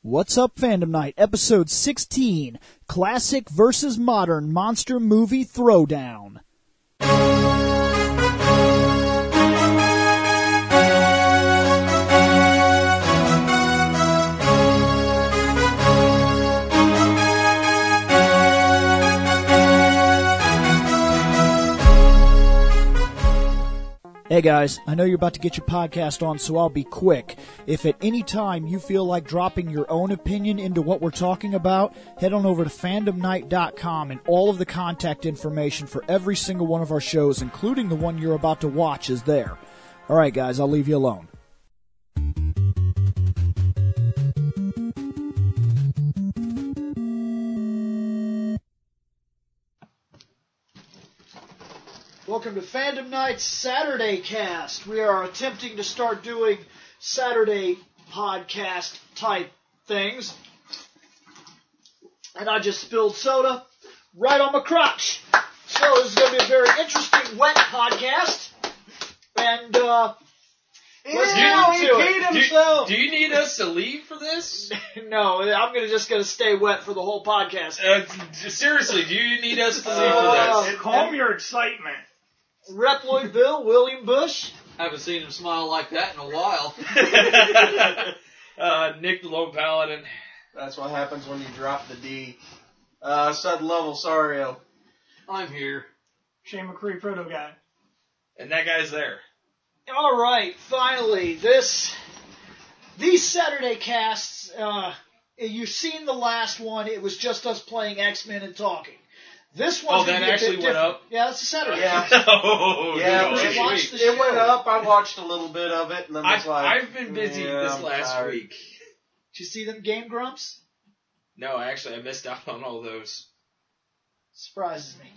What's Up Fandom Night, Episode 16, Classic vs. Modern Monster Movie Throwdown. Hey guys, I know you're about to get your podcast on, so I'll be quick. If at any time you feel like dropping your own opinion into what we're talking about, head on over to fandomnight.com, and all of the contact information for every single one of our shows, including the one you're about to watch, is there. Alright guys, I'll leave you alone. Welcome to Fandom Night's Saturday Cast. We are attempting to start doing Saturday podcast type things. And I just spilled soda right on my crotch. So this is going to be a very interesting wet podcast. And let's get into it. Do you need us to leave for this? No, I'm just going to stay wet for the whole podcast. Seriously, do you need us to leave for this? Calm your excitement. Reploid Bill, William Bush. Haven't seen him smile like that in a while. Nick the Lone Paladin. That's what happens when you drop the D. Sud Level Sario. I'm here. Shane McCree, Proto Guy. And that guy's there. All right, finally, these Saturday casts, you've seen the last one. It was just us playing X-Men and talking. This one's that actually went up? Yeah, that's a Saturday. Yeah. It went up. I watched a little bit of it, and then was I've been busy this last week. Did you see them Game Grumps? No, actually, I missed out on all those. Surprises me.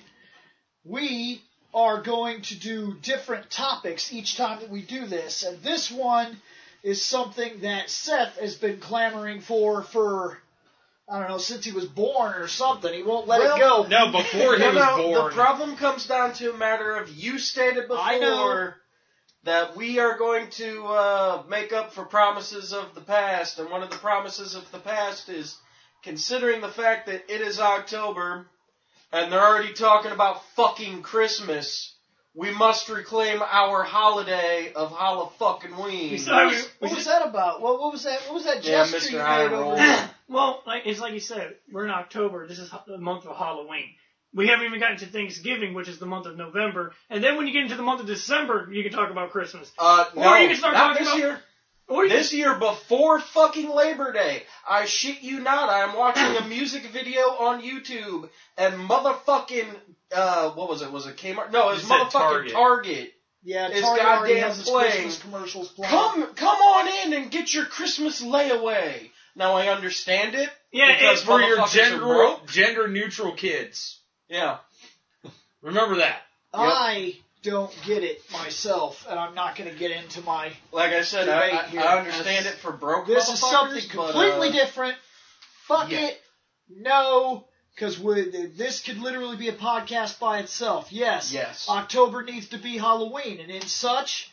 We are going to do different topics each time that we do this, and this one is something that Seth has been clamoring for I don't know, since he was born or something. He won't let it go. No, before he was born. The problem comes down to a matter of you stated before that we are going to make up for promises of the past, and one of the promises of the past is considering the fact that it is October and they're already talking about fucking Christmas, we must reclaim our holiday of Halloween. What was that about? What was that gesture you made over there? Well, it's like you said, we're in October. This is the month of Halloween. We haven't even gotten to Thanksgiving, which is the month of November. And then when you get into the month of December, you can talk about Christmas. No, or you can start not talking this about year. This year, before fucking Labor Day, I shit you not, I am watching a music video on YouTube, and motherfucking, what was it? Was it Kmart? No, it was motherfucking Target. Yeah, It's Target already goddamn has its playing. Christmas commercials playing. Come on in and get your Christmas layaway. Now I understand it. Yeah, because It's for your motherfuckers are broke. gender-neutral kids. Yeah. Remember that. I don't get it myself, and I'm not going to get into my Like I said, debate I understand it for broke This motherfuckers. is something completely different. Fuck it. No. Because this could literally be a podcast by itself. Yes. October needs to be Halloween. And in such,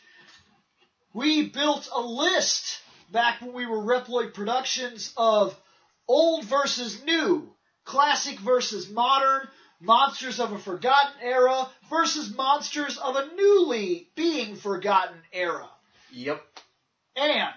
we built a list back when we were Reploid Productions of old versus new, classic versus modern, monsters of a forgotten era versus monsters of a newly being forgotten era. Yep. And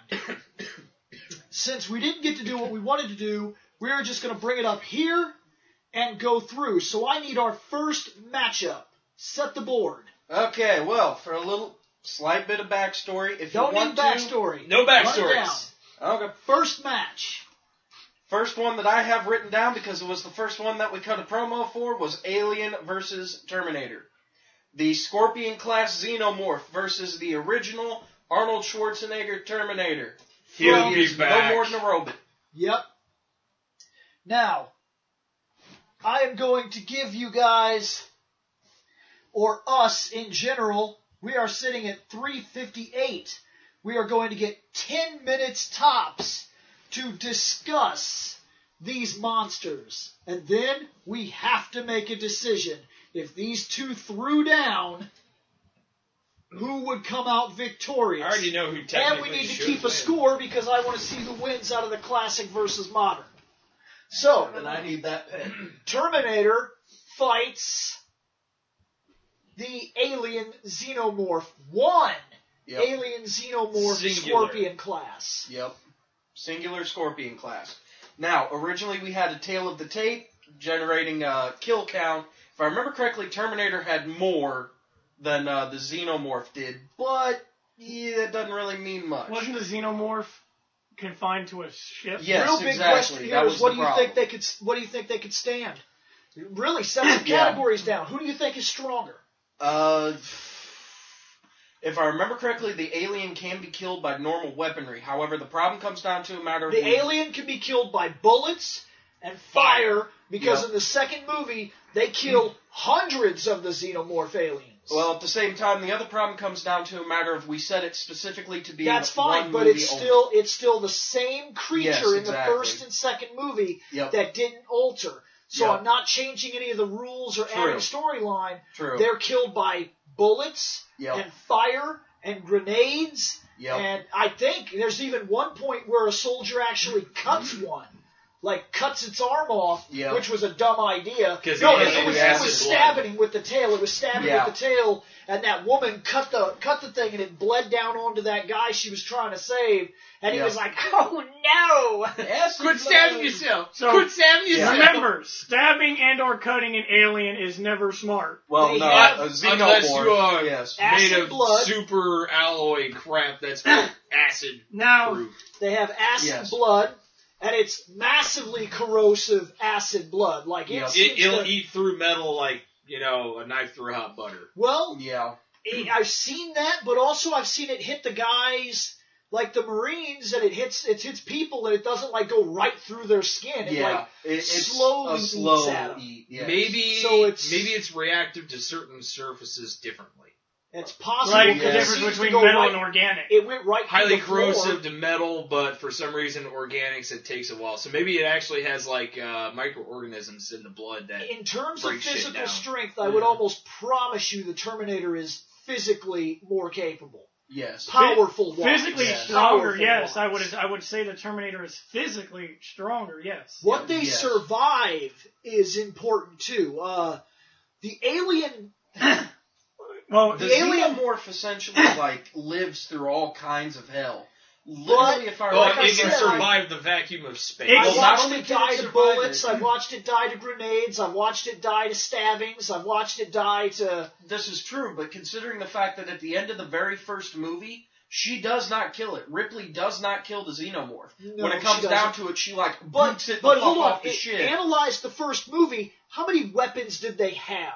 since we didn't get to do what we wanted to do, we're just going to bring it up here and go through. So I need our first matchup. Set the board. Okay, well, for a little slight bit of backstory, if Don't you want need backstory. No Run it backstories. down. Okay. First match. First one that I have written down, because it was the first one that we cut a promo for, was Alien versus Terminator. The Scorpion-class Xenomorph versus the original Arnold Schwarzenegger Terminator. He'll He be is back. no more than a robot. Yep. Now, I am going to give you guys, or us in general, we are sitting at 3:58. We are going to get 10 minutes tops to discuss these monsters. And then we have to make a decision. If these two threw down, who would come out victorious. I already know who technically And we need to should keep win. a score because I want to see who wins out of the classic versus modern. So, And I need that pen. Terminator fights the alien xenomorph. One Yep. alien xenomorph Singular. Scorpion class. Yep. Singular Scorpion class. Now, originally we had a tail of the tape generating a kill count. If I remember correctly, Terminator had more than the Xenomorph did, but yeah, that doesn't really mean much. Wasn't the xenomorph confined to a ship? Yes, Real big exactly. question here That is was what the do you problem. think they could? What do you think they could stand? Really, set some Yeah. categories down. Who do you think is stronger? If I remember correctly, the alien can be killed by normal weaponry. However, the problem comes down to a matter of The alien can be killed by bullets and fire because Yep. in the second movie they kill hundreds of the xenomorph aliens. Well, at the same time, the other problem comes down to a matter of we set it specifically to be That's in fine, one but movie it's only. still the same creature Yes, in the exactly. first and second movie Yep. that didn't alter. So Yep. I'm not changing any of the rules or True. adding storyline. True. They're killed by bullets Yep. and fire and grenades. Yep. And I think there's even one point where a soldier actually cuts one. Like, cuts its arm off, Yep. which was a dumb idea. 'Cause No, he it was acid stabbing him with the tail. It was stabbing Yeah. with the tail, and that woman cut the thing, and it bled down onto that guy she was trying to save. And he Yep. was like, "Oh no!" Acid Quit stabbing blood. yourself. So- Quit stabbing yourself. Remember, stabbing and or cutting an alien is never smart. Well, They no, have- a xenomorph. Unless you are yes. made Acid of blood. super alloy crap that's acid Now, proof. They have acid Yes. blood, and it's massively corrosive acid blood. Like it Yep. seems It'll to- eat through metal like, a knife through hot butter. Well, Yeah. I've seen that, but also I've seen it hit the guys like the Marines, and it hits people, and it doesn't like go right through their skin. It Yeah. like It's slowly a eats slow at 'em. eat. Yes. Maybe So it's- it's reactive to certain surfaces differently. it's possible like the because it Yes. difference seems to between go metal right, and organic. it went right through Highly the floor. corrosive to metal, but for some reason organics it takes a while. So maybe it actually has like microorganisms in the blood that. In terms of break shit physical down. strength, I would almost promise you the Terminator is physically more capable. Yes. Powerful wise. Physically Yes. stronger, Powerful yes. wise. I would say the Terminator is physically stronger, yes. What they Yes. survive is important too. The alien, Well, The The alien- xenomorph essentially lives through all kinds of hell. Literally, if I Well, like I it can said, survive the vacuum of space. It- I've Well, not watched only it can die it to survive bullets. it- I've watched it die to grenades. I've watched it die to stabbings. I've watched it die to. This is true, but considering the fact that at the end of the very first movie, she does not kill it. Ripley does not kill the xenomorph. No, when it she comes doesn't. down to it, she boots it the But fuck hold on. off the shit. Analyze the first movie. How many weapons did they have?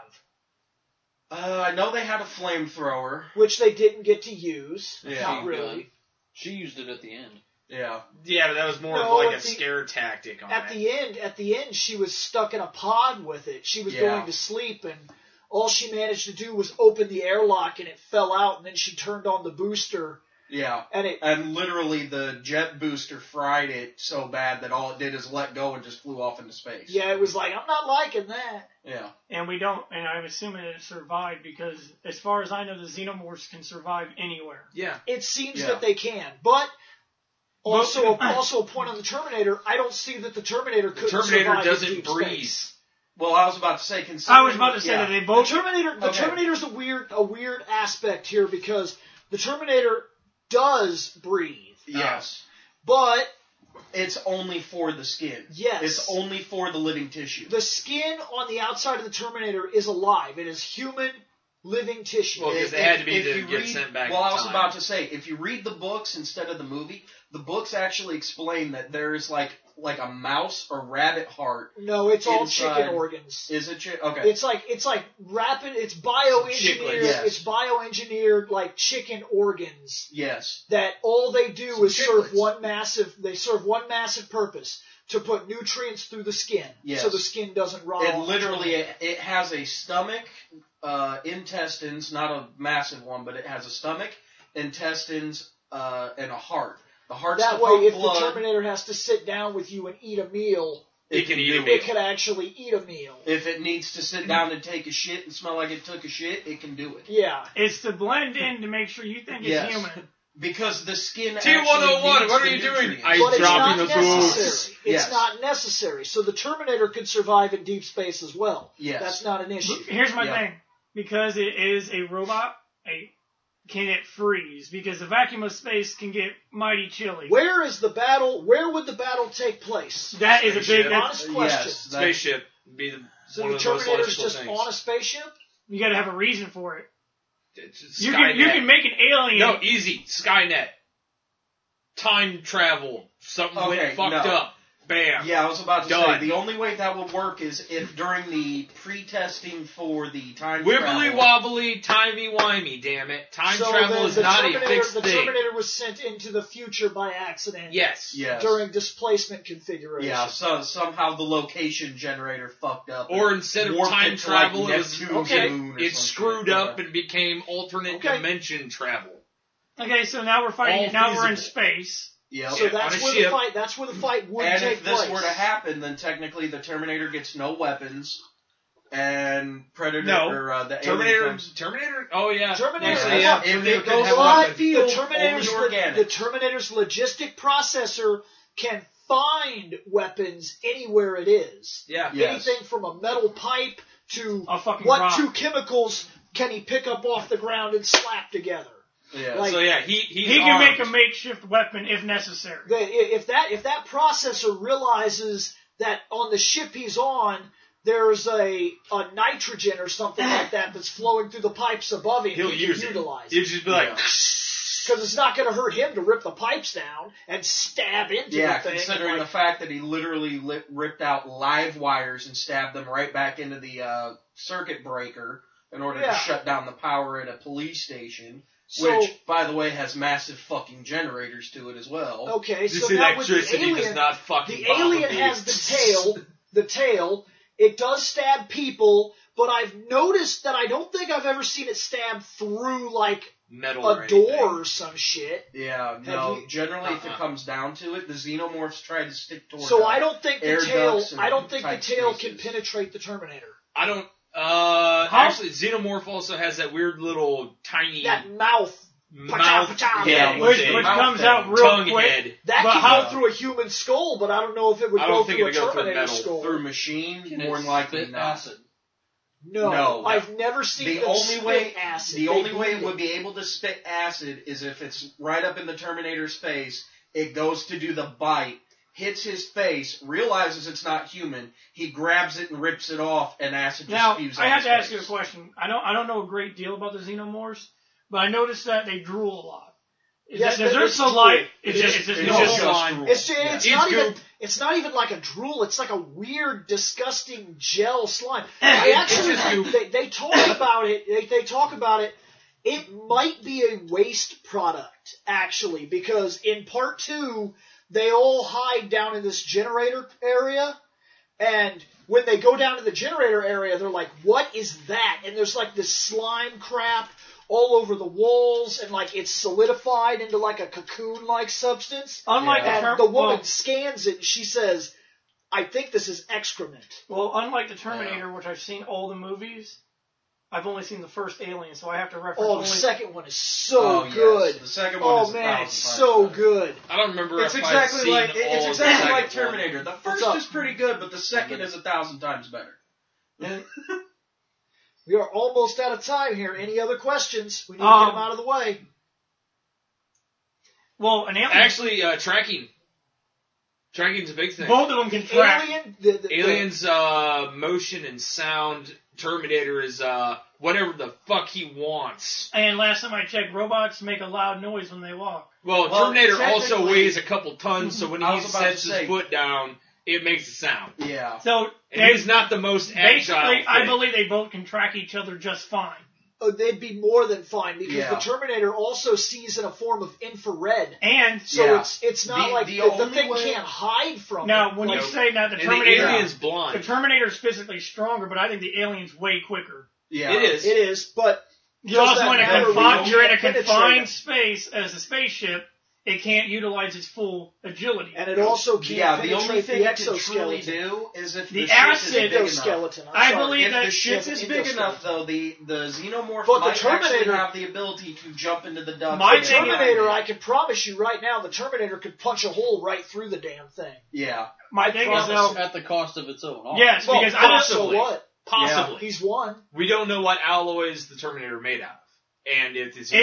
I know they had a flamethrower. Which they didn't get to use. Yeah. Not really. She used it at the end. Yeah. Yeah, but that was more No, of like a at the- scare tactic on At it. the end, she was stuck in a pod with it. She was Yeah. going to sleep, and all she managed to do was open the airlock, and it fell out. And then she turned on the booster, Yeah. and it. And literally the jet booster fried it so bad that all it did is let go and just flew off into space. Yeah, it was like, I'm not liking that. Yeah. and I'm assuming it survived because, as far as I know, the xenomorphs can survive anywhere. Yeah. It seems Yeah. that they can, but also a point on the Terminator. I don't see that the Terminator The could Terminator survive in doesn't deep breathe. space. Well, I was about to say, considering... I was about to say that they both. The Okay. Terminator's a weird aspect here because the Terminator does breathe, Yes. but It's only for the skin. yes, It's only for the living tissue. the skin on the outside of the Terminator is alive. It is human living tissue. Well, because they had to be If to you get read- sent back Well, in I was time. about to say, if you read the books instead of the movie, the books actually explain that there is like a mouse or rabbit heart. No, it's all inside- chicken organs. Is it? Okay. It's like rapid. It's bioengineered. Yes. It's bioengineered like chicken organs Yes. that all they do Some is serve chiclets. one massive. They serve one massive purpose to put nutrients through the skin, Yes. so the skin doesn't rot. It off. literally it has a stomach, intestines, not a massive one, but it has a stomach, intestines, and a heart. The heart's That to way, pump if blood. the Terminator has to sit down with you and eat a meal, It can eat a meal. It can actually eat a meal. If it needs to sit down and take a shit and smell like it took a shit, it can do it. Yeah. It's to blend in to make sure you think it's human. Because the skin T-101, what are you doing? But it's not necessary. It's not necessary. So the Terminator could survive in deep space as well. Yes. That's not an issue. Here's my thing. Because it is a robot, can it freeze? Because the vacuum of space can get mighty chilly. Where would the battle take place? That is a big, honest question. Yes, spaceship would be so the Terminator's just things. On a spaceship? You gotta have a reason for it. You Skynet. can make an alien. No, easy. Skynet. Time travel. Something went fucked up. Bam. Yeah, I was about to Done. say, the only way that would work is if during the pre-testing for the time Wibbly travel... wobbly, timey-wimey, damn it. Time travel is not a fixed thing. The Terminator was sent into the future by accident. Yes. During displacement configuration. Yeah, so somehow the location generator fucked up. Or instead of time travel, it screwed up and and became alternate dimension travel. Okay, so now we're fighting. Now we're in space. Yep. So that's where the fight would take place. And if this were to happen, then technically the Terminator gets no weapons, and Predator or the Terminator. Oh yeah. Terminator. If it goes on field, the Terminator's logistic processor can find weapons anywhere it is. Yeah. Anything from a metal pipe to what rock. 2 chemicals can he pick up off the ground and slap together? Yeah. He can make a makeshift weapon if necessary. If that processor realizes that on the ship he's on there's a nitrogen or something like that's flowing through the pipes above him, he'll utilize it. He'll just be like, because it's not going to hurt him to rip the pipes down and stab into the thing. Yeah, considering the fact that he literally ripped out live wires and stabbed them right back into the circuit breaker in order to shut down the power at a police station. Which, by the way, has massive fucking generators to it as well. Okay, so this electricity does not fucking the alien has the tail. It does stab people, but I've noticed that I don't think I've ever seen it stab through like metal a door or some shit. Yeah, no. Generally, if it comes down to it, the xenomorphs try to stick towards. So I don't think the tail. I don't think the tail can penetrate the Terminator. I don't. Actually, Xenomorph also has that weird little tiny... That mouth. Which comes out real quick. That can go through a human skull, but I don't know if it would go through a Terminator skull. Through a machine, more than likely not. Acid? No, I've never seen them spit acid. The only way it would be able to spit acid is if it's right up in the Terminator's face, it goes to do the bite, hits his face, realizes it's not human, he grabs it and rips it off, and acid just spews out. I have to ask you a question. I don't know a great deal about the Xenomorphs, but I noticed that they drool a lot. Is there saliva? It's just slime. It's not even like a drool. It's like a weird, disgusting gel slime. They talk about it. They talk about it. It might be a waste product, actually, because in part 2, they all hide down in this generator area, and when they go down to the generator area, they're like, what is that? And there's like this slime crap all over the walls, and like it's solidified into like a cocoon-like substance. Unlike the woman scans it, and she says, I think this is excrement. Well, unlike the Terminator, which I've seen all the movies, I've only seen the first Alien, so I have to reference. The second one is so good. Yes. The second one is it's so good. I don't remember. It's exactly like Terminator. The first is pretty good, but the second is 1,000 times better. We are almost out of time here. Any other questions? We need to get them out of the way. Well, an alien. Actually, tracking. Tracking's a big thing. Both of them can track. Alien's motion and sound. Terminator is whatever the fuck he wants. And last time I checked, robots make a loud noise when they walk. Well, Terminator also weighs a couple tons, so when he sets his foot down, it makes a sound. Yeah. So he's not the most agile. Basically, I believe they both can track each other just fine. Oh, they'd be more than fine because the Terminator also sees in a form of infrared, and so it's not like the thing can't hide from. Now, when you say that the Terminator, the alien's blind. The Terminator's physically stronger, but I think the alien's way quicker. Yeah, it is. But you're also in a confined space as a spaceship. it can't utilize its full agility. And it also can't the only thing the it can truly do is if the acid exoskeleton. I believe if that the ship is big enough, though, the xenomorph might actually have the ability to jump into the ducts. The Terminator, I can promise you right now, the Terminator could punch a hole right through the damn thing. Yeah. My thing is, though, at the cost of its own arm. Yes, because I don't know what. Possibly. Yeah. He's one. We don't know what alloys the Terminator made out of. And it was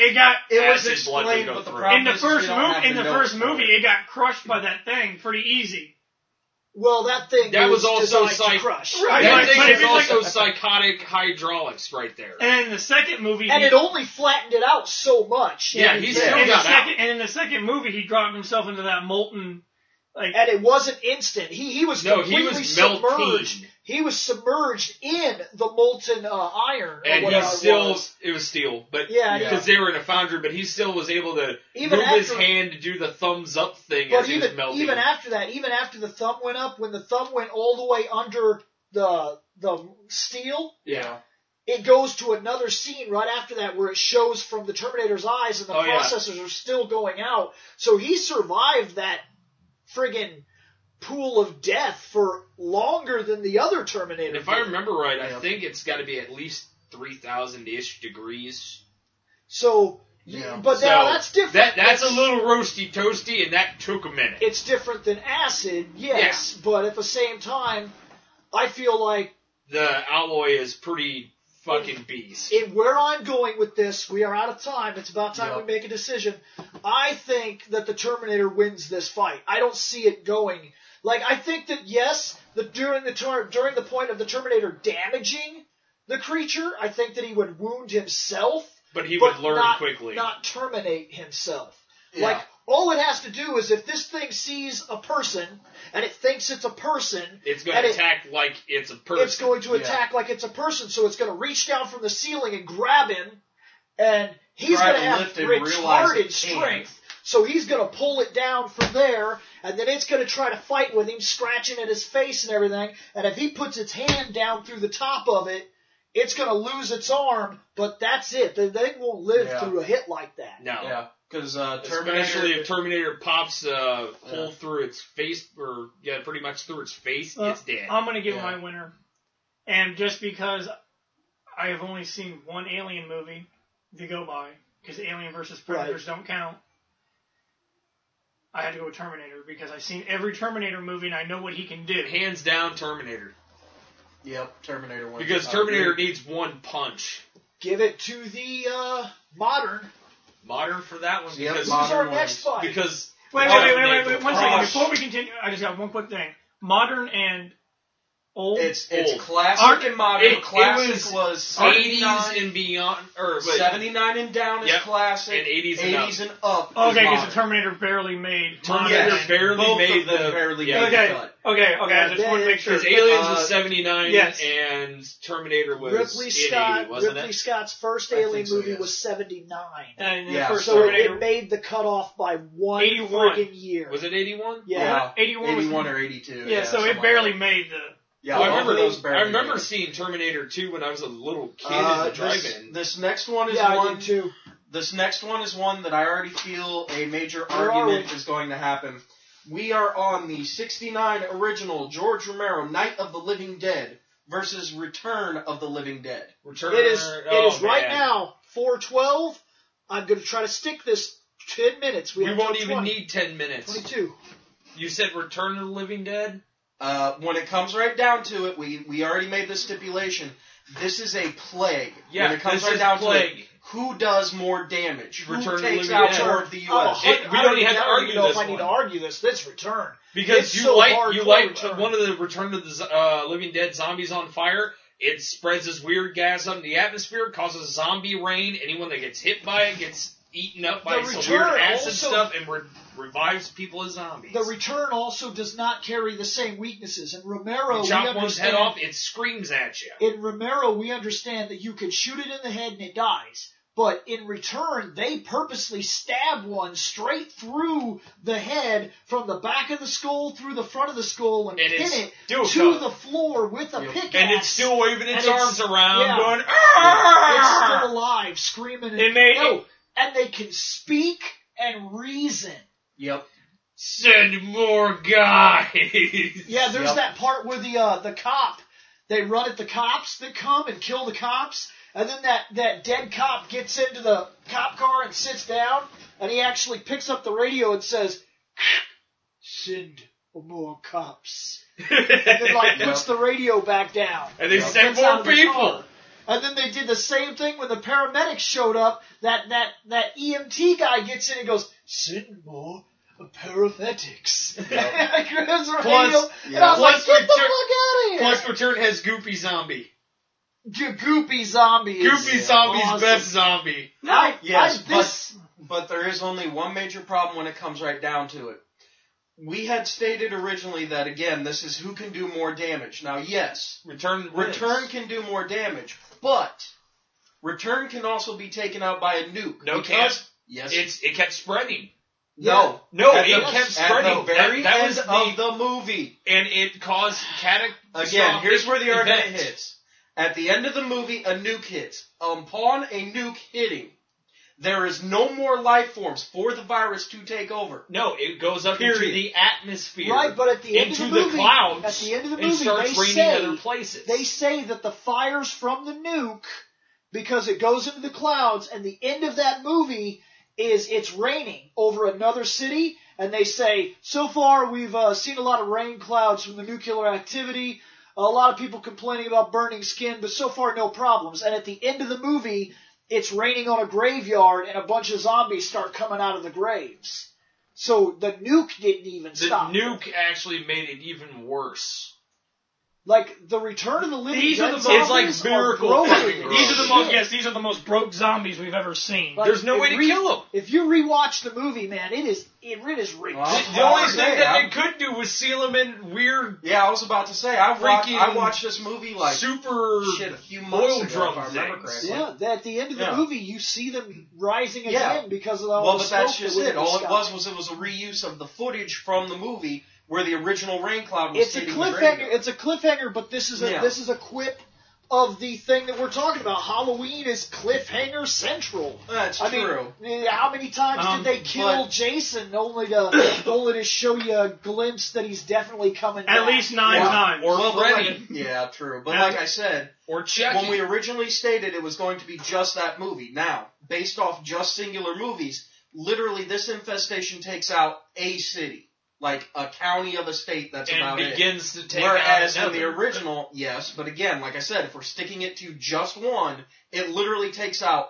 explained, but the problem in the first movie, it got crushed by that thing pretty easy. Well, that thing was also crushed. Right. That thing is also psychotic hydraulics right there. And in the second movie, it only flattened it out so much. Yeah, he still got out. And in the second movie, he dropped himself into that molten. And it wasn't instant. He was completely submerged. Melting. He was submerged in the molten iron. And it was steel, but because they were in a foundry, but he still was able to move his hand to do the thumbs up thing as he was melting. Even after that, even after the thumb went up, when the thumb went all the way under the steel, it goes to another scene right after that where it shows from the Terminator's eyes and the processors are still going out. So he survived that friggin' pool of death for longer than the other Terminator. And if I remember right, I think it's got to be at least 3,000-ish degrees. So, but now that's different. That's a little roasty toasty, and that took a minute. It's different than acid, yes, but at the same time, I feel like the alloy is pretty fucking beast. Where I'm going with this, we are out of time. It's about time we make a decision. I think that the Terminator wins this fight. I don't see it going. I think that during the point of the Terminator damaging the creature, I think that he would wound himself. But he would learn quickly. Not terminate himself. Yeah. All it has to do is if this thing sees a person and it thinks it's a person, it's going to attack like it's a person. It's going to attack like it's a person, so it's going to reach down from the ceiling and grab him, and he's going to have retarded strength. So he's going to pull it down from there, and then it's going to try to fight with him, scratching at his face and everything. And if he puts its hand down through the top of it, it's going to lose its arm, but that's it. The thing won't live through a hit like that. No. Yeah. Because especially if Terminator pops a hole through its face, or pretty much through its face, it's dead. I'm going to give my winner. And just because I have only seen one Alien movie to go by, because Alien vs. Predators don't count, I had to go with Terminator, because I've seen every Terminator movie and I know what he can do. Hands down, Terminator. Yep, Terminator wins. Because Terminator needs one punch. Give it to the modern. Modern for that one. Because who's our next fight? Because wait, 1 second. Before we continue, I just got one quick thing. Modern and old. It's classic and modern. Classic was 80s and beyond, or 79 and down is classic, and 80s and up. Okay, because the Terminator barely made. Terminator barely made the cut. Okay. I just want to make sure. Because Aliens was 79, and Terminator was Ridley Scott's first Alien movie was 79. And so it made the cutoff by one friggin' year. Was it 81? Yeah. 81 or 82. Yeah, so it barely made the. Yeah, I remember seeing Terminator 2 when I was a little kid in the drive-in. This next one is I did too. This next one is one that I already feel a major argument is going to happen. We are on the 69 original George Romero Night of the Living Dead versus Return of the Living Dead. It is right now 4:12. I'm going to try to stick this 10 minutes. We won't even need 10 minutes. 22. You said Return of the Living Dead? When it comes right down to it, we already made the stipulation. This is a plague. Yeah, when it comes right down to it, who does more damage? Who takes out more of the U.S.? We don't even have to argue this. I need to argue this. This Return. Because you light one of the Return of the Living Dead zombies on fire. It spreads this weird gas up in the atmosphere, causes zombie rain. Anyone that gets hit by it gets eaten up by some weird acid stuff and revives people as zombies. The Return also does not carry the same weaknesses. In Romero, you chop one's head off, it screams at you. In Romero, we understand that you can shoot it in the head and it dies. But in Return, they purposely stab one straight through the head from the back of the skull through the front of the skull and pin it to the floor with a pickaxe. And it's still waving its arms around, going, It's still alive, screaming. And they can speak and reason. Yep. Send more guys. Yeah, there's that part where the cop, they run at the cops that come and kill the cops, and then that dead cop gets into the cop car and sits down, and he actually picks up the radio and says, "Send more cops." And then puts the radio back down. And they send more people. And then they did the same thing when the paramedics showed up. That EMT guy gets in and goes, "Send more paramedics." Plus, Return has Goopy Zombie. Goopy Zombie. Goopy Zombie's awesome. Best zombie. But there is only one major problem when it comes right down to it. We had stated originally that, again, this is who can do more damage. Now, yes, Return can do more damage, but Return can also be taken out by a nuke. No, can't. Yes. It kept spreading. No, it kept spreading. At the very end of the movie. And it caused Again, here's where the argument hits. At the end of the movie, a nuke hits. Upon a nuke hitting, there is no more life forms for the virus to take over. No, it goes up into the atmosphere. Right, but at the end of the movie, clouds, at the end of the movie, other places. They say that the fires from the nuke, because it goes into the clouds, and the end of that movie is it's raining over another city, and they say, so far we've seen a lot of rain clouds from the nuclear activity, a lot of people complaining about burning skin, but so far no problems. And at the end of the movie, it's raining on a graveyard, and a bunch of zombies start coming out of the graves. So the nuke didn't even stop. The nuke actually made it even worse. Like, the Return of the Living Dead zombies it's like miracle. These are the most broke zombies we've ever seen. Like, there's no way to kill them. If you rewatch the movie, man, it is ridiculous. The only thing that they could do was seal them in weird. Yeah, I was about to say I watched this movie like super a few months oil ago, drum if I remember correctly. Yeah, at the end of the movie, you see them rising again because of all the smoke. Well, but that's just it. All it was a reuse of the footage from the movie where the original rain cloud was sitting in the graveyard. It's a cliffhanger, but this is a quip of the thing that we're talking about. Halloween is cliffhanger central. That's true. Mean, how many times did they kill Jason only to show you a glimpse that he's definitely coming back? At least 9 times. Or Freddy. Yeah, true. But like I said, or Chucky. When we originally stated it was going to be just that movie. Now, based off just singular movies, literally this infestation takes out a city. Like a county of a state, that's about it. And begins to take Whereas out in the original, yes, but again, like I said, if we're sticking it to just one, it literally takes out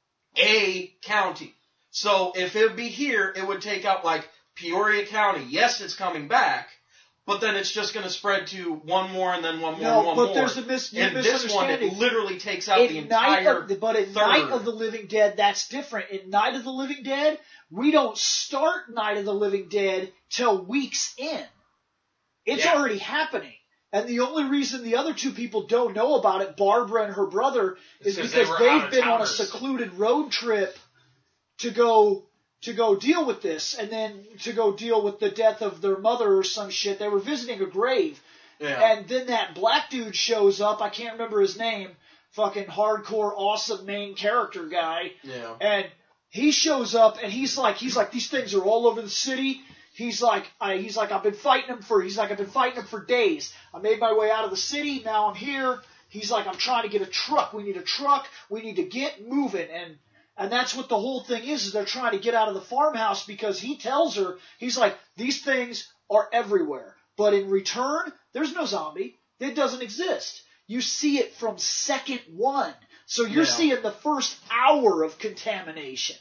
a county. So if it would be here, it would take out like Peoria County. Yes, it's coming back, but then it's just going to spread to one more and then one more and one more. But there's a misunderstanding. This one, it literally takes out the entire But in Night of the Living Dead, that's different. In Night of the Living Dead, we don't start Night of the Living Dead till weeks in. It's already happening. And the only reason the other two people don't know about it, Barbara and her brother, is because they've been on a secluded road trip to go deal with this, and then to go deal with the death of their mother or some shit. They were visiting a grave. Yeah. And then that black dude shows up, I can't remember his name, fucking hardcore, awesome main character guy. Yeah. And he shows up and he's like, these things are all over the city. He's like, I've been fighting them for days. I made my way out of the city. Now I'm here. He's like, I'm trying to get a truck. We need a truck. We need to get moving. And that's what the whole thing is they're trying to get out of the farmhouse because he tells her, he's like, these things are everywhere. But in Return, there's no zombie. It doesn't exist. You see it from second one. So you're seeing the first hour of contamination.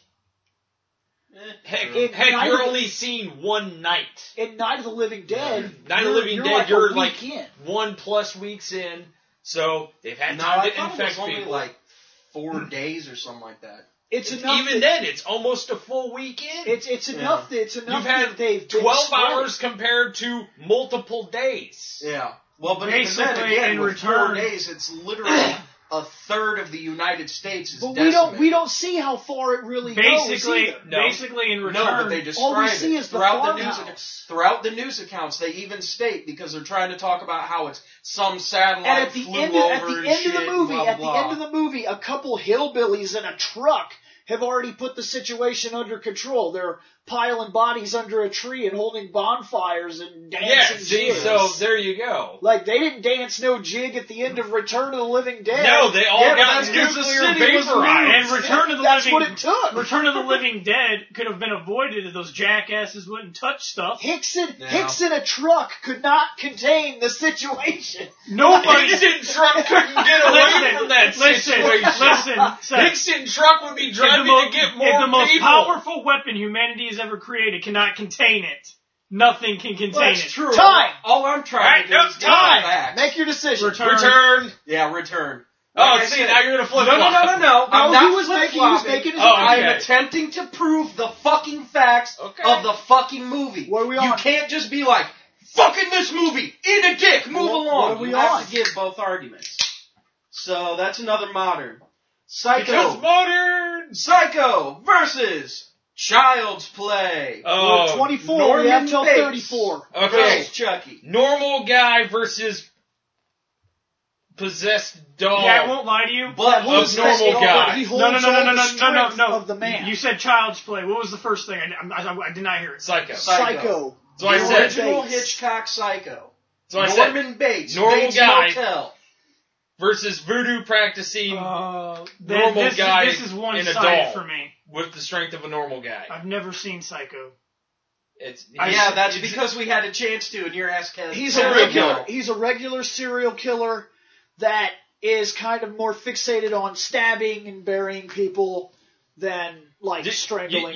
Heck, you're only seeing one night. In Night of the Living Dead, Night of the Living Dead, you're like 1+ weeks in, so they've had time to infect people. Only like 4 days or something like that. It's enough. Even then, it's almost a full weekend. It's enough. Yeah. It's enough. You've had that they've 12 hours compared to multiple days. Yeah. Well, but basically, even then, again, in with Return, 4 days, it's literally a third of the United States is but decimated. we don't see how far it really goes either. Basically, in Return, no, but they describe all we see is the farmhouse. Throughout the news accounts, they even state, because they're trying to talk about how it's some satellite flew over and shit, At the end of the movie, a couple hillbillies in a truck have already put the situation under control. They're piling bodies under a tree and holding bonfires and dancing jigs. So there you go. Like, they didn't dance no jig at the end of Return of the Living Dead. No, they all got nuclear vaporized. And Return of the That's Living what it took. Return of the Living Dead could have been avoided if those jackasses wouldn't touch stuff. Hicks in a truck could not contain the situation. Nobody. Hickson truck couldn't get away from that situation. Listen. Hickson truck would be driving to get more people. If the most powerful weapon humanity has ever created cannot contain it, nothing can contain it. That's true. Time. All I'm trying to do is time. Make your decision. Return. Yeah, return. Like now you're gonna flip. No. I'm not he was making his I'm attempting to prove the fucking facts of the fucking movie. What are we on? You can't just be like, fucking this movie, eat a dick, move along. What are we you on? have to give both arguments. So that's another modern. Psycho. Because modern. Psycho versus Child's Play. Oh, well, 24. We have till 34. Okay. Chucky. Normal guy versus possessed dog. Yeah, I won't lie to you. But of normal guy. He holds no. Of the man. You said Child's Play. What was the first thing? I did not hear it. Psycho. Psycho. So I said original Hitchcock Psycho. So I Norman Bates. Normal Bates guy Motel. Versus voodoo practicing normal guy this is one in a sided doll for me. With the strength of a normal guy. I've never seen Psycho. That's because we had a chance to, and your ass can't. He's a regular serial killer that is kind of more fixated on stabbing and burying people than like strangling.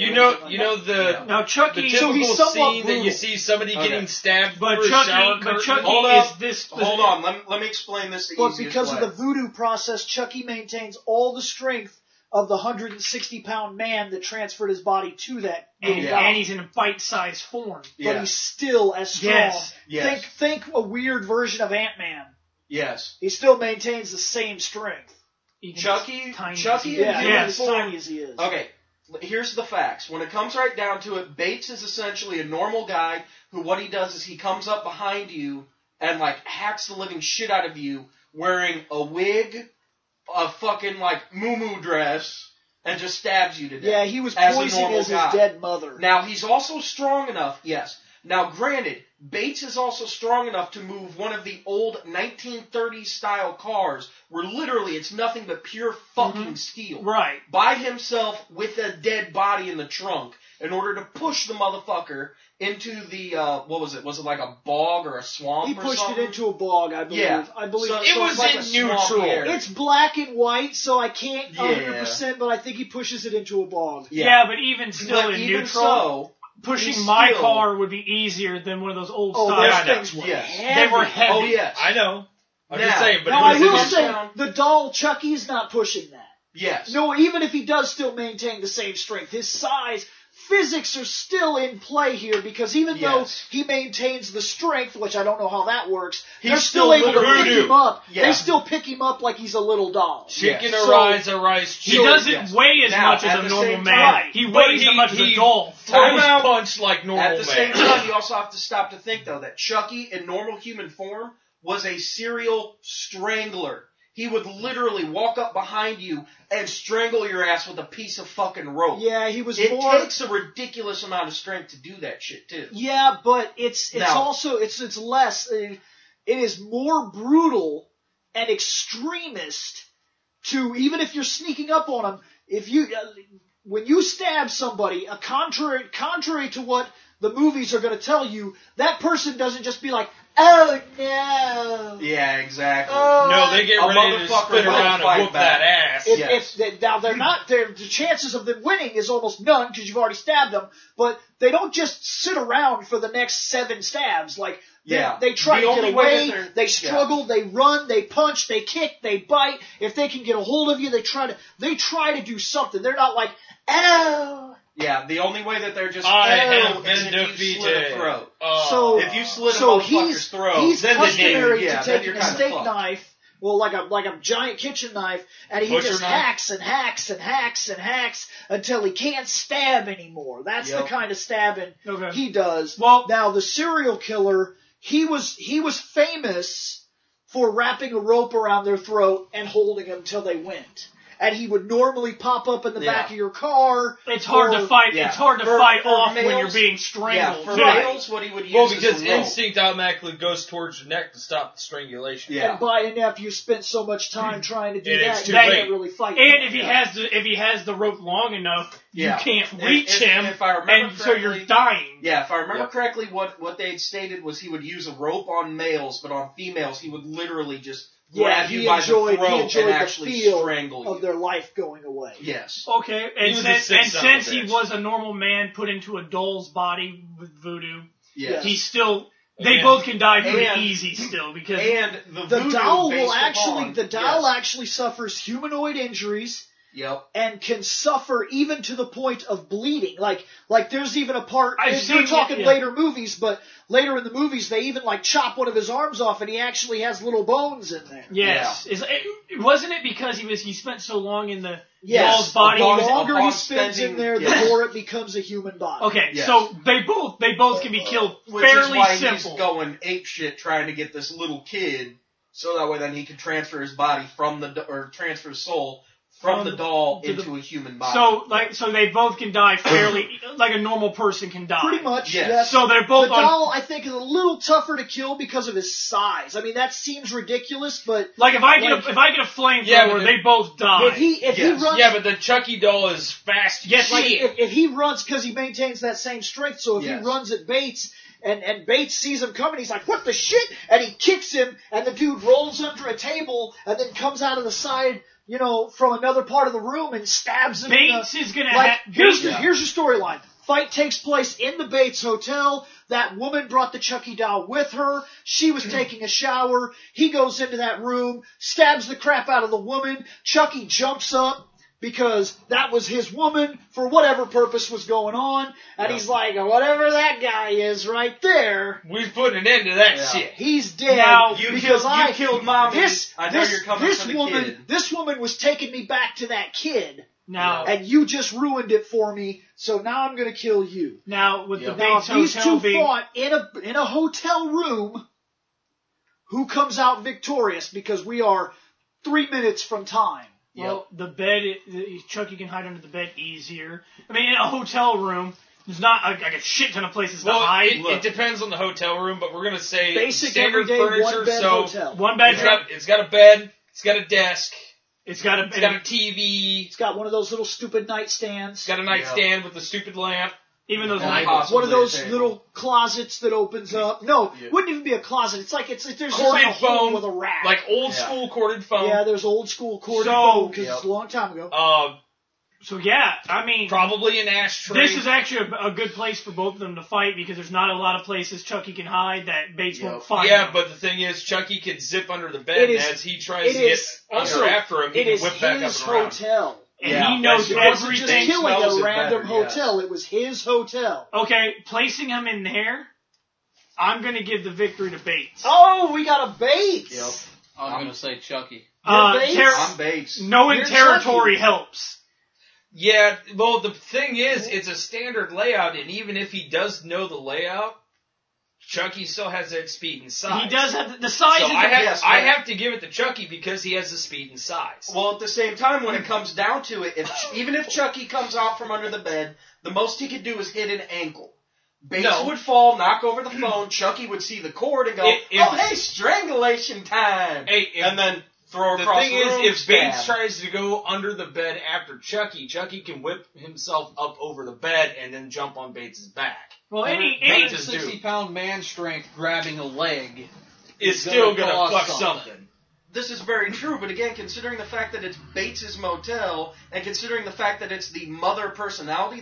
Now Chucky. The typical scene that you see somebody getting stabbed but through Chucky, a shower curtain. But Chucky Hold is this. Hold on, let me explain this. But because of the voodoo process, Chucky maintains all the strength of the 160-pound man that transferred his body to that. And he's in a bite-sized form. But he's still as strong. Yes. Think a weird version of Ant-Man. Yes. He still maintains the same strength. Chucky in human form as he is. Okay, here's the facts. When it comes right down to it, Bates is essentially a normal guy who what he does is he comes up behind you and like hacks the living shit out of you wearing a wig, a fucking like muumuu dress, and just stabs you to death. Yeah, he was poisoning his dead mother. Now, he's also strong enough, yes. Now, granted, Bates is also strong enough to move one of the old 1930s style cars where literally it's nothing but pure fucking steel. Right. By himself with a dead body in the trunk in order to push the motherfucker into the, what was it? Was it like a bog or a swamp or something? He pushed it into a bog, I believe. Yeah. I believe so it was like in neutral. It's black and white, so I can't 100%, but I think he pushes it into a bog. Yeah, but even still in neutral. So, pushing my car would be easier than one of those old style. Those things were heavy. They were heavy. Oh, yes. I know. I'm just saying, but I will say, the doll Chucky's not pushing that. Yes. No, even if he does still maintain the same strength, his size, physics are still in play here because even though he maintains the strength, which I don't know how that works, they're still able to pick him up. Yeah. They still pick him up like he's a little doll. Chicken or rice. He doesn't weigh as much as a normal man. He weighs as much as a doll. Punch like normal man. At the same time, you also have to stop to think, though, that Chucky, in normal human form, was a serial strangler. He would literally walk up behind you and strangle your ass with a piece of fucking rope. Yeah, he was It takes a ridiculous amount of strength to do that shit, too. Yeah, but it's less. It is more brutal and extremist to, even if you're sneaking up on them, when you stab somebody, contrary to what the movies are going to tell you, that person doesn't just be like, oh no. Yeah, exactly. No, they get ready to spin around and whoop that ass. Now they're not. The chances of them winning is almost none because you've already stabbed them. But they don't just sit around for the next 7 stabs. Like they try to get away. They struggle. They run. They punch. They kick. They bite. If they can get a hold of you, they try to do something. They're not like, oh. Yeah, the only way that they're just have is been if you slit a throat. So if you slit a motherfucker's throat, he's then customary to take a steak knife, like a giant kitchen knife, and he just hacks and hacks and hacks and hacks until he can't stab anymore. That's the kind of stabbing he does. Well, now the serial killer, he was famous for wrapping a rope around their throat and holding them till they went. and he would normally pop up in the back of your car. It's hard to fight. Yeah. It's hard to fight off males, when you're being strangled. Yeah, for males, what he would use because instinct automatically goes towards your neck to stop the strangulation. Yeah. And after you spent so much time trying to do that, you can't really fight. And if he has the rope long enough, you can't reach him, if I remember so you're dying. Yeah, if I remember correctly, what they had stated was he would use a rope on males, but on females he would literally just grab you by the throat and actually strangle you. Of their life going away. Yes. Okay, and since he was a normal man put into a doll's body with voodoo, he's still... They both can die pretty easy still because... And the doll will actually... The doll actually suffers humanoid injuries... Yep. And can suffer even to the point of bleeding. Like there's even a part, you're talking later movies, but later in the movies they even chop one of his arms off and he actually has little bones in there. Yes. Yeah. Wasn't it because he spent so long in the doll's body? The longer he spends in there, the more it becomes a human body. Okay, so they both can be killed fairly which is why simple. He's going apeshit trying to get this little kid so that way then he can transfer his body transfer his soul from the doll into a human body. So they both can die fairly, like a normal person can die. Pretty much, yes. So they're both the doll, I think, is a little tougher to kill because of his size. I mean, that seems ridiculous, but... If I get a flamethrower, they both die. If he runs... Yeah, but the Chucky doll is fast. Yes, if he runs, because he maintains that same strength, so if he runs at Bates... And Bates sees him coming, he's like, what the shit? And he kicks him, and the dude rolls under a table, and then comes out of the side, from another part of the room and stabs him. Bates is gonna here's your storyline. Fight takes place in the Bates Hotel. That woman brought the Chucky doll with her. She was taking a shower. He goes into that room, stabs the crap out of the woman. Chucky jumps up, because that was his woman for whatever purpose was going on. And he's like, whatever that guy is right there. We've put an end to that shit. He's dead. Now, you killed mommy. I know you're coming for the kid. This woman was taking me back to that kid. Now, and you just ruined it for me, so now I'm going to kill you. Now, with the Bates these two fought in a hotel room, who comes out victorious? Because we are 3 minutes from time. Well, the bed, Chucky can hide under the bed easier. I mean, in a hotel room, there's not like a shit ton of places to hide. It depends on the hotel room, but we're going to say basic standard everyday furniture. One-bed hotel. One bedroom. It's got a bed. It's got a desk. It's got a TV. It's got one of those little stupid nightstands. It's got a nightstand with the stupid lamp. Even those one of those little closets that opens up. No, wouldn't even be a closet. It's like there's corded just a hole with a rack. Like old school corded phone. Yeah, there's old school corded phone because it's a long time ago. So yeah, I mean, probably an ashtray. This is actually a good place for both of them to fight because there's not a lot of places Chucky can hide that Bates won't find. Yeah, but the thing is, Chucky can zip under the bed, and as he tries to get after him, he can whip back up and around. Hotel. And he knows everything. It wasn't just killing a random hotel. It was his hotel. Okay, placing him in there, I'm going to give the victory to Bates. Oh, we got a Bates. Yep. I'm going to say Chucky. I'm Bates. Knowing territory helps. Yeah, well, the thing is, it's a standard layout, and even if he does know the layout, Chucky still has that speed and size. He does have the size. So I have to give it to Chucky because he has the speed and size. Well, at the same time, when it comes down to it, even if Chucky comes out from under the bed, the most he could do is hit an ankle. Bates would fall, knock over the phone. Chucky would see the cord and go, hey, strangulation time! And then throw across the room. The thing is, if Bates tries to go under the bed after Chucky can whip himself up over the bed and then jump on Bates' back. Well, any 60-pound man strength grabbing a leg is still going to fuck something. This is very true, but again, considering the fact that it's Bates' motel, and considering the fact that it's the mother personality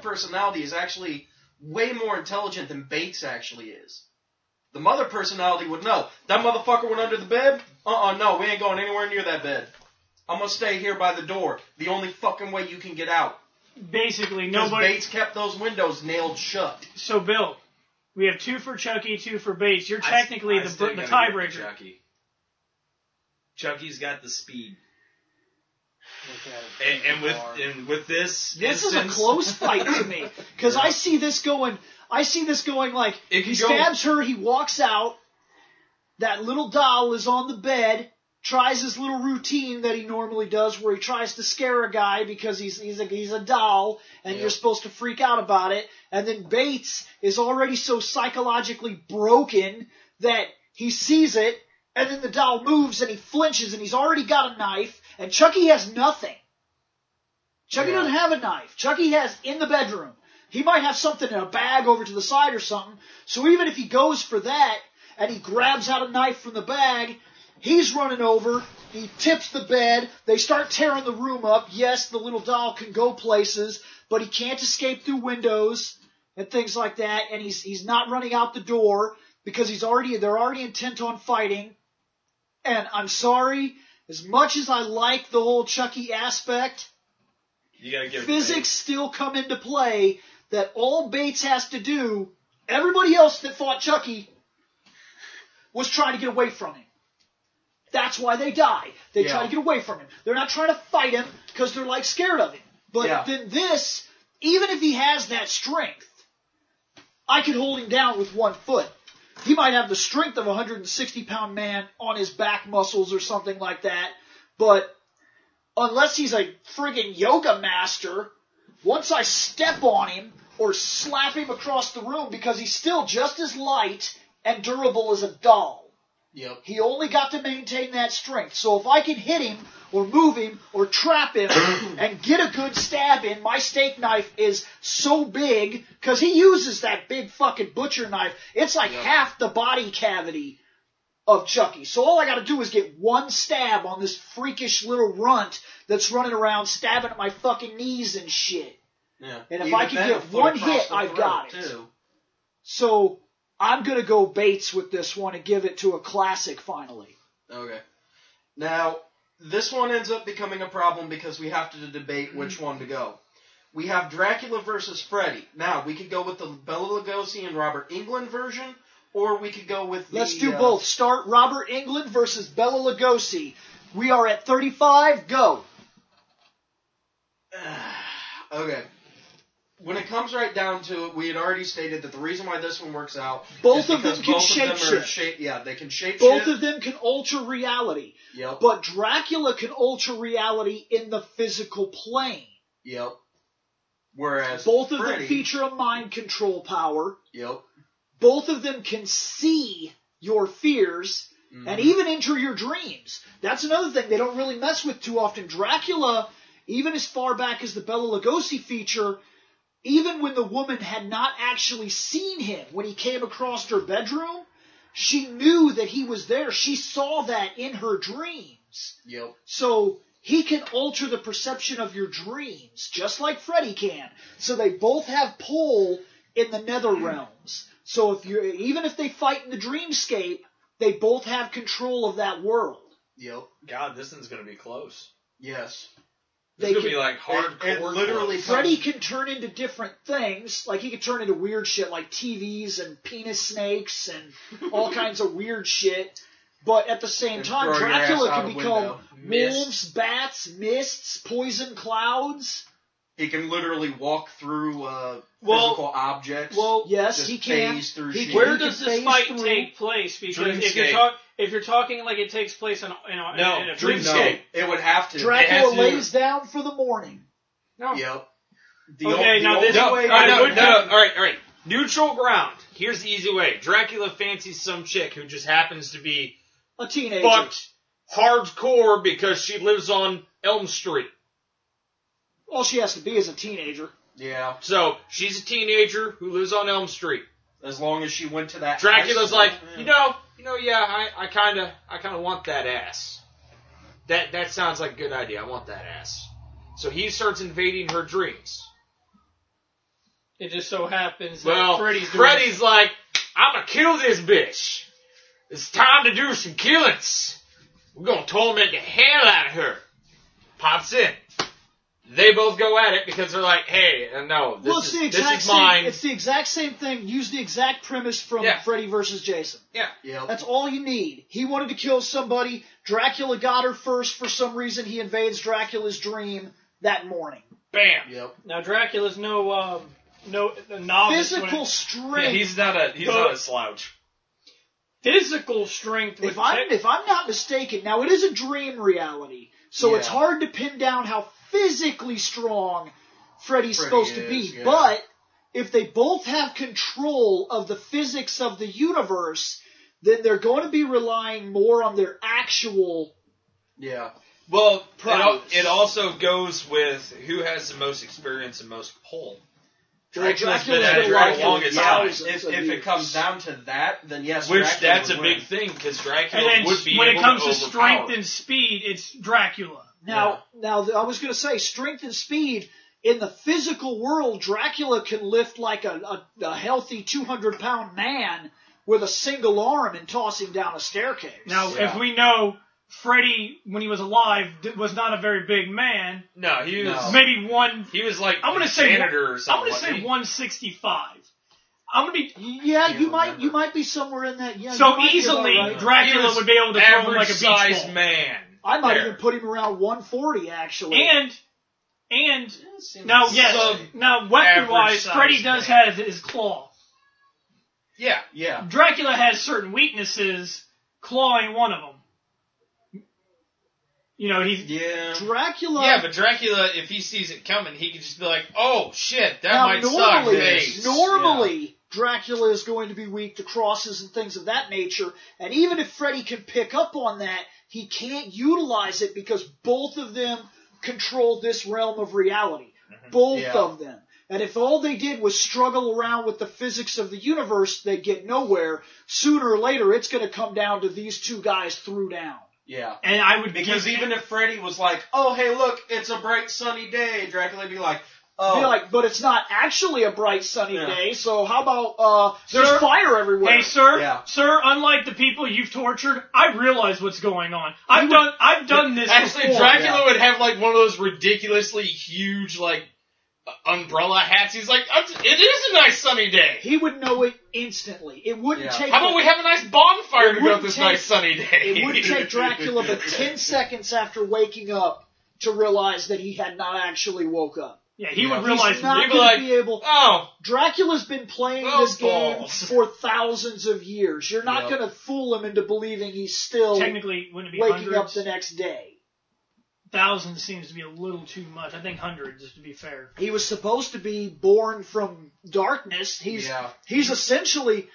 is actually way more intelligent than Bates actually is. The mother personality would know. That motherfucker went under the bed? No, we ain't going anywhere near that bed. I'm gonna stay here by the door. The only fucking way you can get out. Basically, nobody... Bates kept those windows nailed shut. So, Bill, we have 2 for Chucky, 2 for Bates. You're technically the tiebreaker. Chucky's got the speed. And with this is a close fight to me because I see this going like he stabs her, he walks out. That little doll is on the bed. tries his little routine that he normally does where he tries to scare a guy because he's a doll and you're supposed to freak out about it. And then Bates is already so psychologically broken that he sees it and then the doll moves and he flinches and he's already got a knife and Chucky has nothing. Chucky doesn't have a knife. Chucky has in the bedroom. He might have something in a bag over to the side or something. So even if he goes for that and he grabs out a knife from the bag, he's running over. He tips the bed. They start tearing the room up. Yes, the little doll can go places, but he can't escape through windows and things like that. And he's not running out the door because they're already intent on fighting. And I'm sorry, as much as I like the whole Chucky aspect, physics still come into play that all Bates has to do, everybody else that fought Chucky was trying to get away from him. That's why they die. They try to get away from him. They're not trying to fight him because they're like scared of him. But then this, even if he has that strength, I could hold him down with 1 foot. He might have the strength of a 160-pound man on his back muscles or something like that, but unless he's a friggin' yoga master, once I step on him or slap him across the room because he's still just as light and durable as a doll. Yep. He only got to maintain that strength. So if I can hit him or move him or trap him and get a good stab in, my steak knife is so big because he uses that big fucking butcher knife. It's like half the body cavity of Chucky. So all I got to do is get one stab on this freakish little runt that's running around stabbing at my fucking knees and shit. Yeah. And if I can get one hit, I've got it. Too. So I'm going to go Bates with this one and give it to a classic finally. Okay. Now, this one ends up becoming a problem because we have to debate which one to go. We have Dracula versus Freddy. Now, we could go with the Bela Lugosi and Robert Englund version, or we could go with the... Let's do both. Start Robert Englund versus Bela Lugosi. We are at 35. Go. Okay. When it comes right down to it, we had already stated that the reason why this one works out both of them can shapeshift. Yeah, they can shapeshift. Both of them can alter reality. Yep. But Dracula can alter reality in the physical plane. Yep. Whereas both of Freddy, them feature a mind control power. Yep. Both of them can see your fears and even enter your dreams. That's another thing they don't really mess with too often. Dracula, even as far back as the Bela Lugosi feature, even when the woman had not actually seen him, when he came across her bedroom, she knew that he was there. She saw that in her dreams. Yep. So he can alter the perception of your dreams, just like Freddy can. So they both have pull in the nether realms. So even if they fight in the dreamscape, they both have control of that world. Yep. God, this one's going to be close. Yes. It's going to be like hardcore. Literally, Freddy can turn into different things. Like he can turn into weird shit like TVs and penis snakes and all kinds of weird shit. But at the same time, Dracula can become wolves, bats, mists, poison clouds. He can literally walk through physical objects. Well, yes, he can. Where does this fight take place? Because if you're talking like it takes place in a dreamscape, it would have to. Dracula lays down for the morning. No. Yep. All right. Neutral ground. Here's the easy way. Dracula fancies some chick who just happens to be a teenager. Fucked hardcore because she lives on Elm Street. All she has to be is a teenager. Yeah. So, she's a teenager who lives on Elm Street. As long as she went to that Dracula's like, I kinda want that ass. That sounds like a good idea. I want that ass. So he starts invading her dreams. It just so happens that Freddy's like, I'm gonna kill this bitch. It's time to do some killings. We're gonna torment the hell out of her. Pops in. They both go at it because they're like, hey, no, this is mine. It's the exact same thing. Use the exact premise from Freddy vs. Jason. Yeah. Yep. That's all you need. He wanted to kill somebody. Dracula got her first. For some reason, he invades Dracula's dream that morning. Bam. Yep. Now, Dracula's no novice. Physical strength. Yeah, he's not a slouch. physical strength. If I'm not mistaken, now it is a dream reality, so it's hard to pin down how physically strong Freddy's supposed to be. Yeah. But if they both have control of the physics of the universe, then they're going to be relying more on their actual. Yeah. Well, it also goes with who has the most experience and most pull. Dracula's been at it for the longest time. If it comes down to that, then yes, that's a big thing, because Dracula would be when able it comes to strength and speed, it's Dracula. Now, I was going to say, strength and speed, in the physical world, Dracula can lift like a healthy 200-pound man with a single arm and toss him down a staircase. Now, if we know Freddy, when he was alive, was not a very big man. No, he was maybe one. He was like a janitor or something. I'm going to say 165. I'm going to be. Yeah, you might be somewhere in that. Yeah. So easily, right. Dracula would be able to throw him like a beach ball. Man. I might even put him around 140 actually. And now, now weapon-wise, Freddy does have his claw. Yeah. Yeah. Dracula has certain weaknesses. Claw ain't one of them. You know, Dracula. Yeah, but Dracula, if he sees it coming, he can just be like, "Oh shit, that might suck." Normally, Dracula is going to be weak to crosses and things of that nature, and even if Freddy can pick up on that, he can't utilize it because both of them control this realm of reality. Mm-hmm. Both of them. And if all they did was struggle around with the physics of the universe, they'd get nowhere. Sooner or later, it's going to come down to these two guys threw down. Yeah. And I would because even if Freddy was like, "Oh, hey, look, it's a bright sunny day," Dracula would be like, "Oh." Be like, but it's not actually a bright sunny day, so how about, there's fire everywhere. Hey, sir, sir, unlike the people you've tortured, I realize what's going on. I've done this actually, before. Dracula would have, like, one of those ridiculously huge, like, umbrella hats. He's like, it is a nice sunny day. He would know it instantly. It wouldn't take. How about we have a nice bonfire to go this nice sunny day? It wouldn't take Dracula but 10 seconds after waking up to realize that he had not actually woke up. Yeah, he would realize. He's not going to be able. Oh, Dracula's been playing this game for thousands of years. You're not going to fool him into believing he's still technically wouldn't it be waking hundreds? Up the next day. Thousands seems to be a little too much. I think hundreds, to be fair. He was supposed to be born from darkness. He's essentially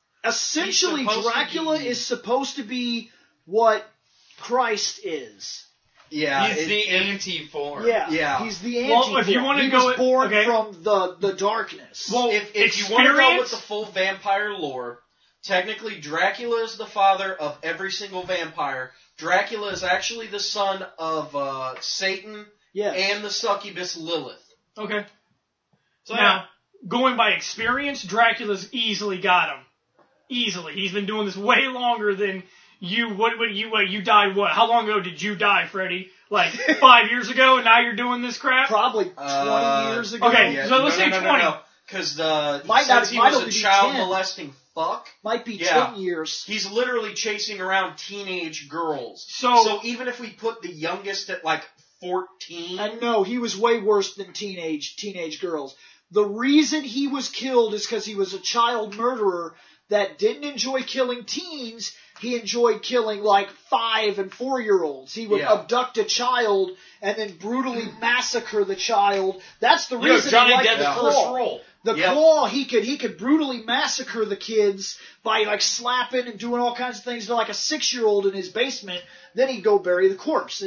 Dracula is supposed to be what Christ is. Yeah, he's the anti-form. Yeah, he's the anti-form. Well, if you want to go, was born from the darkness. Well, if you want to go with the full vampire lore, technically Dracula is the father of every single vampire. Dracula is actually the son of Satan and the succubus Lilith. Okay. So now, going by experience, Dracula's easily got him. Easily. He's been doing this way longer than you. You died what? How long ago did you die, Freddy? Like 5 years ago, and now you're doing this crap? Probably 20 years ago. Okay, so let's say 20. Because since he was a child molesting fuck. Might be 10 years. He's literally chasing around teenage girls. So even if we put the youngest at like 14. And no, he was way worse than teenage girls. The reason he was killed is because he was a child murderer that didn't enjoy killing teens. He enjoyed killing like 5 and 4-year-olds. He would abduct a child and then brutally massacre the child. That's the reason Johnny he liked Depp the Claw. Role. The Claw, he could brutally massacre the kids by like slapping and doing all kinds of things to like a 6-year-old in his basement. Then he'd go bury the corpse.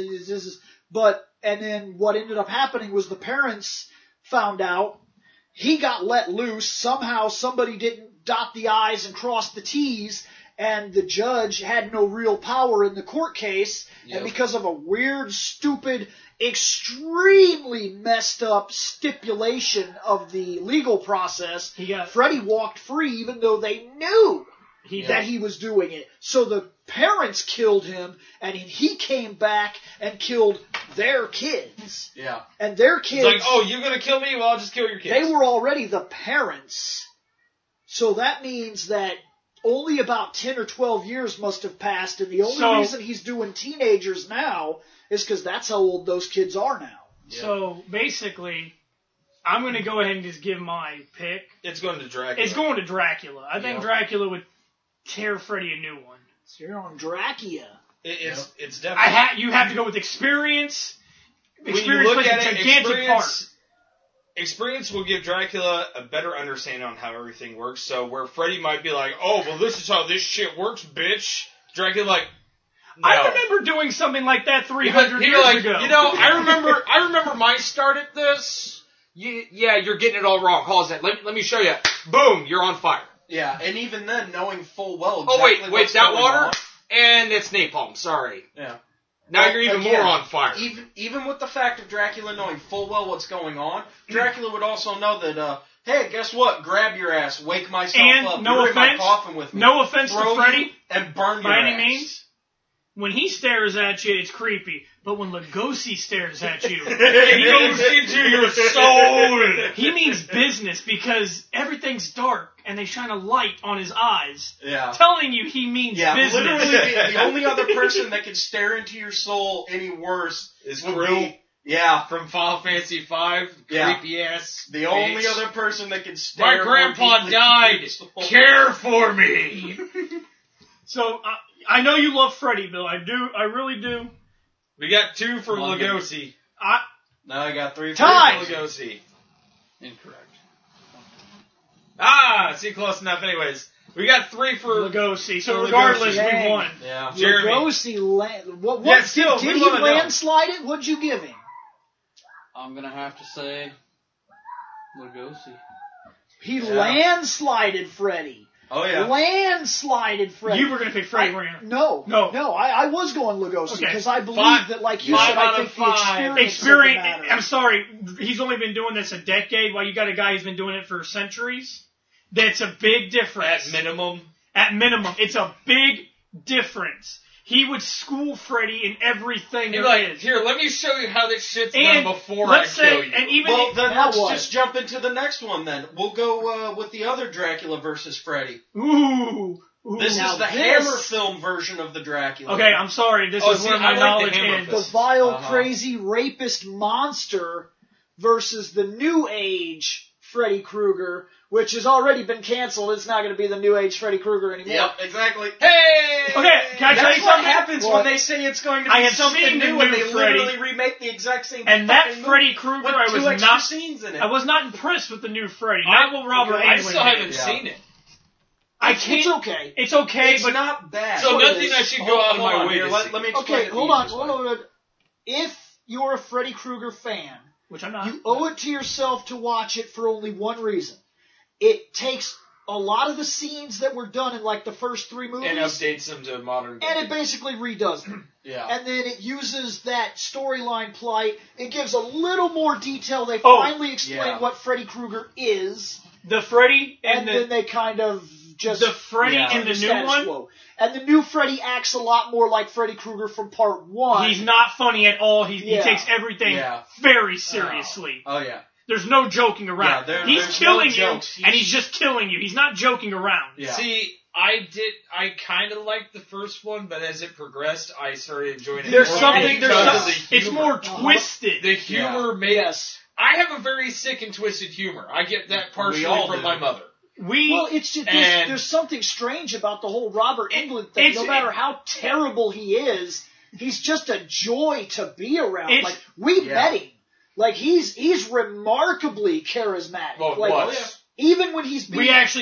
And then what ended up happening was the parents found out. He got let loose. Somehow somebody didn't dot the I's and cross the T's. And the judge had no real power in the court case. Yep. And because of a weird, stupid, extremely messed up stipulation of the legal process, Freddy walked free even though they knew that he was doing it. So the parents killed him, and he came back and killed their kids. Yeah. And their kids... It's like, oh, you're going to kill me? Well, I'll just kill your kids. They were already the parents. So that means that only about 10 or 12 years must have passed, and the only reason he's doing teenagers now is because that's how old those kids are now. Yeah. So, basically, I'm going to go ahead and just give my pick. It's going to Dracula. It's going to Dracula. I think Dracula would tear Freddy a new one. So you're on Dracula. It's definitely. You have to go with experience. Experience plays a gigantic part. Experience will give Dracula a better understanding on how everything works. So where Freddy might be like, "Oh, well, this is how this shit works, bitch." Dracula like, no. I remember doing something like that 300 years ago. I remember my start at this. Yeah, you're getting it all wrong. Cause that. Let me show you. Boom, you're on fire. Yeah, and even then, knowing full well. Exactly wait, that water, on. And it's napalm. Sorry. Yeah. Now you're even more on fire. Even with the fact of Dracula knowing full well what's going on, Dracula would also know that. Hey, guess what? Grab your ass, wake myself up, and no offense, my coffin with me. No offense to Freddy, and burn your by any ass. means. When he stares at you, it's creepy. But when Lugosi stares at you, he goes into your soul. He means business because everything's dark and they shine a light on his eyes. Yeah. Telling you he means business. Literally, the only other person that can stare into your soul any worse is Krill. Yeah. From Final Fantasy V. Creepy ass. The only other person that can stare. My grandpa died. Care for me. So, I know you love Freddy, Bill. I do. I really do. We got 2 for Lugosi. Now I got 3 for Lugosi. Incorrect. See, close enough. Anyways, we got 3 for Lugosi. So regardless, we won. Yeah. Jeremy. Lugosi, did he landslide it? What'd you give him? I'm gonna have to say Lugosi. He landslided Freddy. Oh, yeah. Landslided Freddy. You were going to pick Freddy, weren't you? No. I was going Lugosi because I believe that, like you said, I think the experience I'm sorry, he's only been doing this a decade while you got a guy who's been doing it for centuries. That's a big difference. At minimum. At minimum. It's a big difference. He would school Freddy in everything there is. Here, let me show you how this shit's done before I kill you. And even then let's just jump into the next one then. We'll go with the other Dracula versus Freddy. Ooh. This is the Hammer film version of the Dracula. Okay, I'm sorry. This is where my knowledge ends. The vile, crazy rapist monster versus the New Age Freddy Krueger, which has already been canceled. It's not going to be the New Age Freddy Krueger anymore. Yep, exactly. Hey! Okay, can I tell you something? That's what happens when they say it's going to be something new and they literally remake the exact same thing. And that Freddy Krueger, I was not impressed with the new Freddy. Not with Robert Englund. I still haven't seen it. It's okay. It's okay, it's but not bad. So nothing I should go out of my way to see. Let me explain. Okay, hold on. If you're a Freddy Krueger fan, which I'm not, you owe it to yourself to watch it for only one reason. It takes a lot of the scenes that were done in like the first 3 movies and updates them to modern day. And it basically redoes them. Yeah. And then it uses that storyline plight. It gives a little more detail. They finally explain what Freddy Krueger is. The Freddy and then they kind of just the Freddy in the new one. Quo. And the new Freddy acts a lot more like Freddy Krueger from part 1. He's not funny at all. He takes everything very seriously. Oh yeah. There's no joking around. Yeah, he's killing you, and he's just killing you. He's not joking around. Yeah. See, I kind of liked the first one, but as it progressed, I started enjoying it. It's more twisted. The humor makes. I have a very sick and twisted humor. I get that partially from my mother. It's just there's something strange about the whole Robert Englund thing. No matter how terrible he is, he's just a joy to be around. Like we met him. Like he's remarkably charismatic. Even when he's being a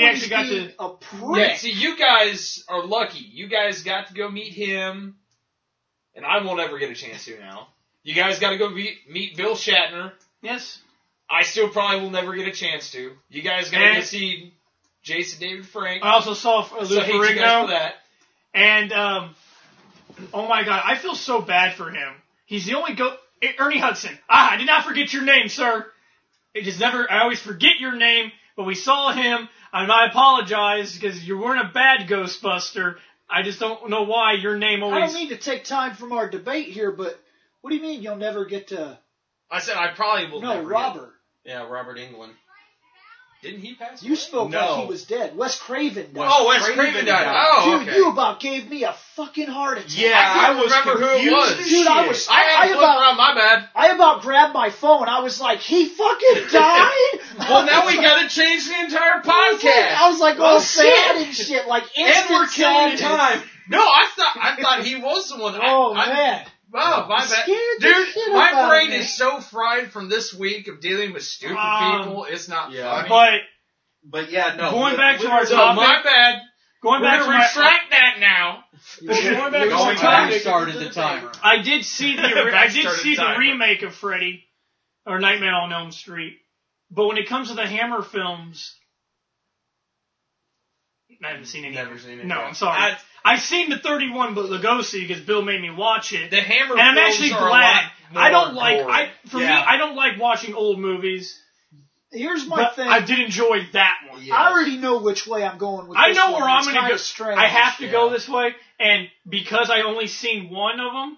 prick. Yeah, see, you guys are lucky. You guys got to go meet him, and I won't ever get a chance to now. You guys got to go meet Bill Shatner. Yes. I still probably will never get a chance to. You guys got to go see Jason David Frank. I also saw Lou Ferrigno. You guys for that. And oh my God, I feel so bad for him. He's the only Ernie Hudson. I did not forget your name, sir. I always forget your name, but we saw him, and I apologize because you weren't a bad Ghostbuster. I just don't know why your name always... I don't mean to take time from our debate here, but what do you mean you'll never get to... I said I probably will never Robert. Yeah, Robert Englund. Didn't he pass away? You spoke like he was dead. Wes Craven died. Oh, Wes Craven died. Oh, dude, you about gave me a fucking heart attack. Yeah, I was remember who it was. Dude, my bad. I about grabbed my phone. I was like, he fucking died? Well, now we gotta change the entire podcast. I was like, all sad and shit. Like, instant and we're killing sadness. time. No, I thought he was the one. Man. Oh, my bad. Dude, my brain is so fried from this week of dealing with stupid people. It's not funny. But yeah, no. Going back to our topic. My bad. Going back to retract that now. Going back to our topic. Started the timer. I did see the remake of Freddy, or Nightmare on Elm Street. But when it comes to the Hammer films, I haven't seen any. Never seen it. No, I'm sorry. I've seen the 31 Lugosi because Bill made me watch it. The Hammer and I'm films actually are glad. I don't more like. gory. Me, I don't like watching old movies. Here's my thing. I did enjoy that one. Yes. I already know which way I'm going with this. I know one. where I'm going to go. Strange. I have to go this way, and because I only seen one of them,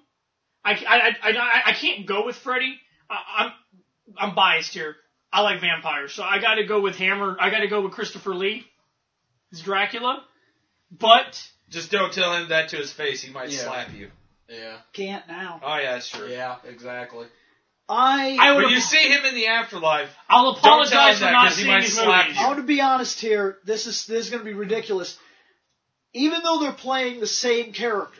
I can't go with Freddy. I'm biased here. I like vampires, so I got to go with Hammer. I got to go with Christopher Lee as Dracula, but. Just don't tell him that to his face. He might slap you. Yeah. Can't now. Oh, yeah, that's true. Yeah, exactly. When you see him in the afterlife, I'll apologize for not seeing his movies. I want to be honest here. This is going to be ridiculous. Even though they're playing the same character,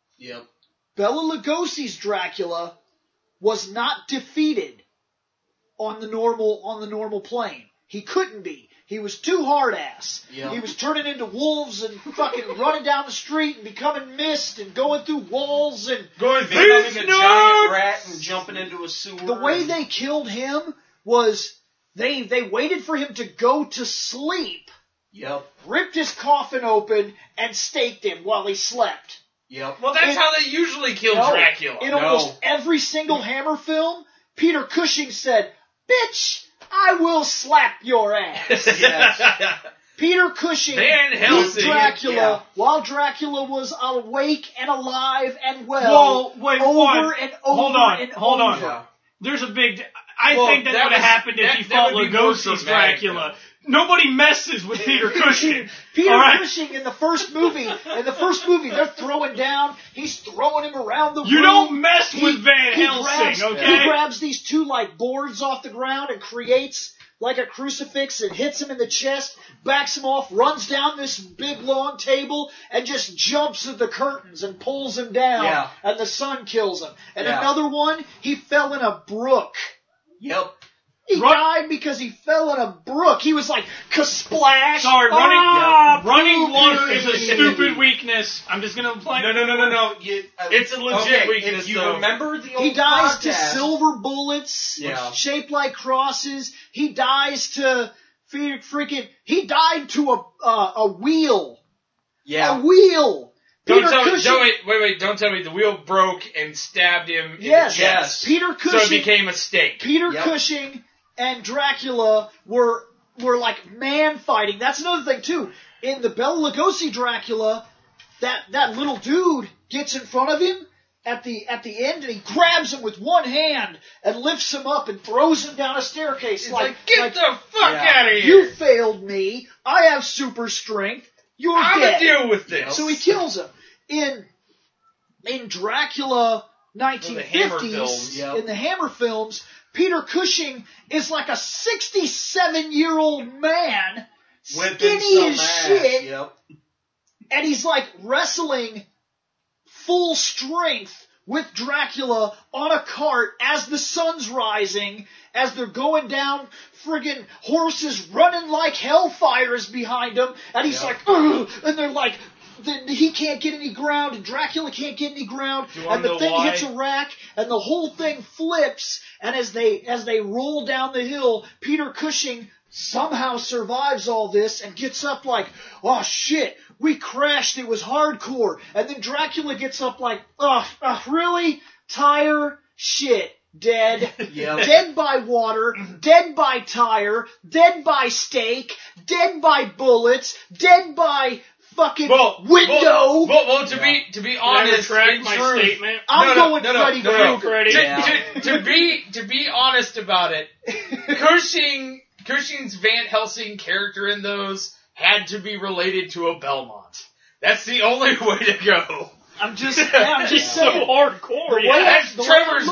Bela Lugosi's Dracula was not defeated on the normal plane. He couldn't be. He was too hard-ass. Yep. He was turning into wolves and fucking running down the street and becoming mist and going through walls and becoming a giant rat and jumping into a sewer. The way they killed him was they waited for him to go to sleep. Yep. Ripped his coffin open and staked him while he slept. Yep. Well, that's how they usually kill Dracula. In almost every single Hammer film, Peter Cushing said, "Bitch, I will slap your ass." Yes. Peter Cushing beat Dracula while Dracula was awake and alive and well. Hold on. There's a big. I think that would have happened if he fought Lugosi's Dracula. Nobody messes with Peter Cushing. Peter Cushing in the first movie, they're throwing down. He's throwing him around the room. You don't mess with Van Helsing, okay? He grabs these two boards off the ground and creates like a crucifix and hits him in the chest, backs him off, runs down this big long table and just jumps at the curtains and pulls him down. Yeah. And the sun kills him. And another one, he fell in a brook. Yep. He died because he fell in a brook. He was like, ka-splash. Sorry, running water is a stupid weakness. I'm just going to play. No. It's a legit weakness, if you remember the old He dies podcast, to silver bullets shaped like crosses. He dies to he died to a wheel. Yeah. A wheel. Wait, don't tell me the wheel broke and stabbed him in the chest. Peter Cushing. So it became a stake. Peter Cushing and Dracula were like man fighting. That's another thing too. In the Bela Lugosi Dracula, that little dude gets in front of him at the end and he grabs him with one hand and lifts him up and throws him down a staircase. He's like, get the fuck out of here! You failed me. I have super strength. You're dead. I'm gonna deal with this. So he kills him. In Dracula 1950s, in the Hammer films, Peter Cushing is like a 67-year-old man, skinny as shit, and he's like wrestling full strength with Dracula on a cart as the sun's rising, as they're going down, friggin' horses running like hellfires behind him, and he's like, ugh, and they're like, he can't get any ground, and Dracula can't get any ground, and the thing hits a rack, and the whole thing flips, and as they roll down the hill, Peter Cushing somehow survives all this and gets up like, oh shit, we crashed, it was hardcore, and then Dracula gets up like, really? Tire? Shit. Dead. Dead by water, dead by tire, dead by stake, dead by bullets, dead by fucking window. Well, to be honest, my statement. I'm going Freddy. To be honest about it, Cushing Cushing's Van Helsing character in those had to be related to a Belmont. That's the only way to go. I'm just saying. So hardcore. That's Trevor's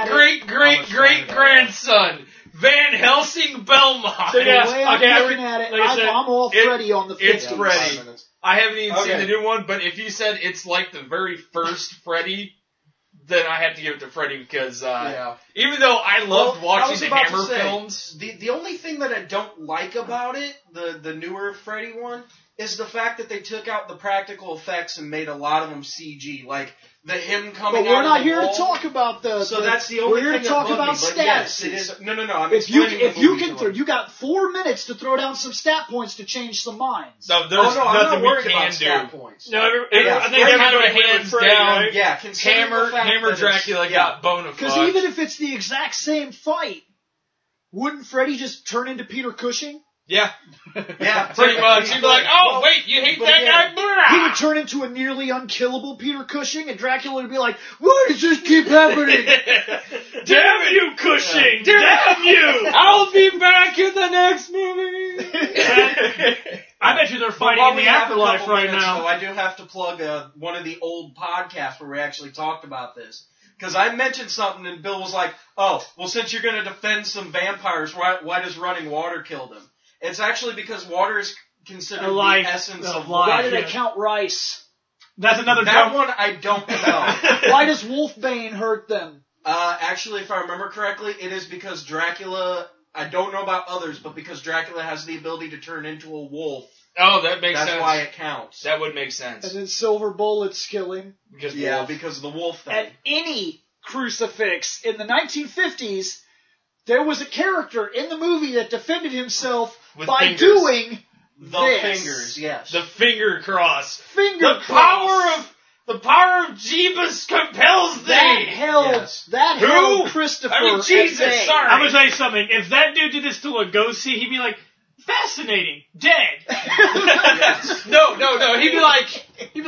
great-great-great-great-grandson. Van Helsing Belmont. So yes, the way I'm looking at it, I'm all Freddy on the 50s. It's Freddy. I haven't even seen the new one, but if you said it's like the very first Freddy, then I have to give it to Freddy because even though I loved watching the Hammer films. The only thing that I don't like about it, the newer Freddy one, is the fact that they took out the practical effects and made a lot of them CG. Like, him coming out. But we're not here to talk about that's the only thing. We're here to talk about stats. Yes, it is. No. If you can, you got 4 minutes to throw down some stat points to change some minds. No, there's I'm nothing not worried we can about do. stat points. No, I think kind of a hands down. Right? Yeah, Hammer Dracula got bona fide. Because even if it's the exact same fight, wouldn't Freddy just turn into Peter Cushing? Yeah, pretty much. He'd be like, wait, you hate that guy? He would turn into a nearly unkillable Peter Cushing, and Dracula would be like, why does this keep happening? Damn you, Cushing! Damn you! I'll be back in the next movie! I bet you they're fighting in the afterlife right now. So I do have to plug one of the old podcasts where we actually talked about this. Because I mentioned something and Bill was like, since you're going to defend some vampires, why does running water kill them? It's actually because water is considered the essence of life. Why do they count rice? That's another That one I don't know. Why does Wolfbane hurt them? Actually, if I remember correctly, it is because Dracula, I don't know about others, but because Dracula has the ability to turn into a wolf. Oh, that makes sense. That's why it counts. That would make sense. And then silver bullets kill him. Because of the wolf thing. At any crucifix in the 1950s, there was a character in the movie that defended himself by doing the fingers, yes. The finger cross. The power of Jeebus compels thee. That held Christopher. I mean, Jesus, sorry. I'm going to tell you something. If that dude did this to Lugosi, he'd be like, fascinating. Dead. Yes. No. He'd be like,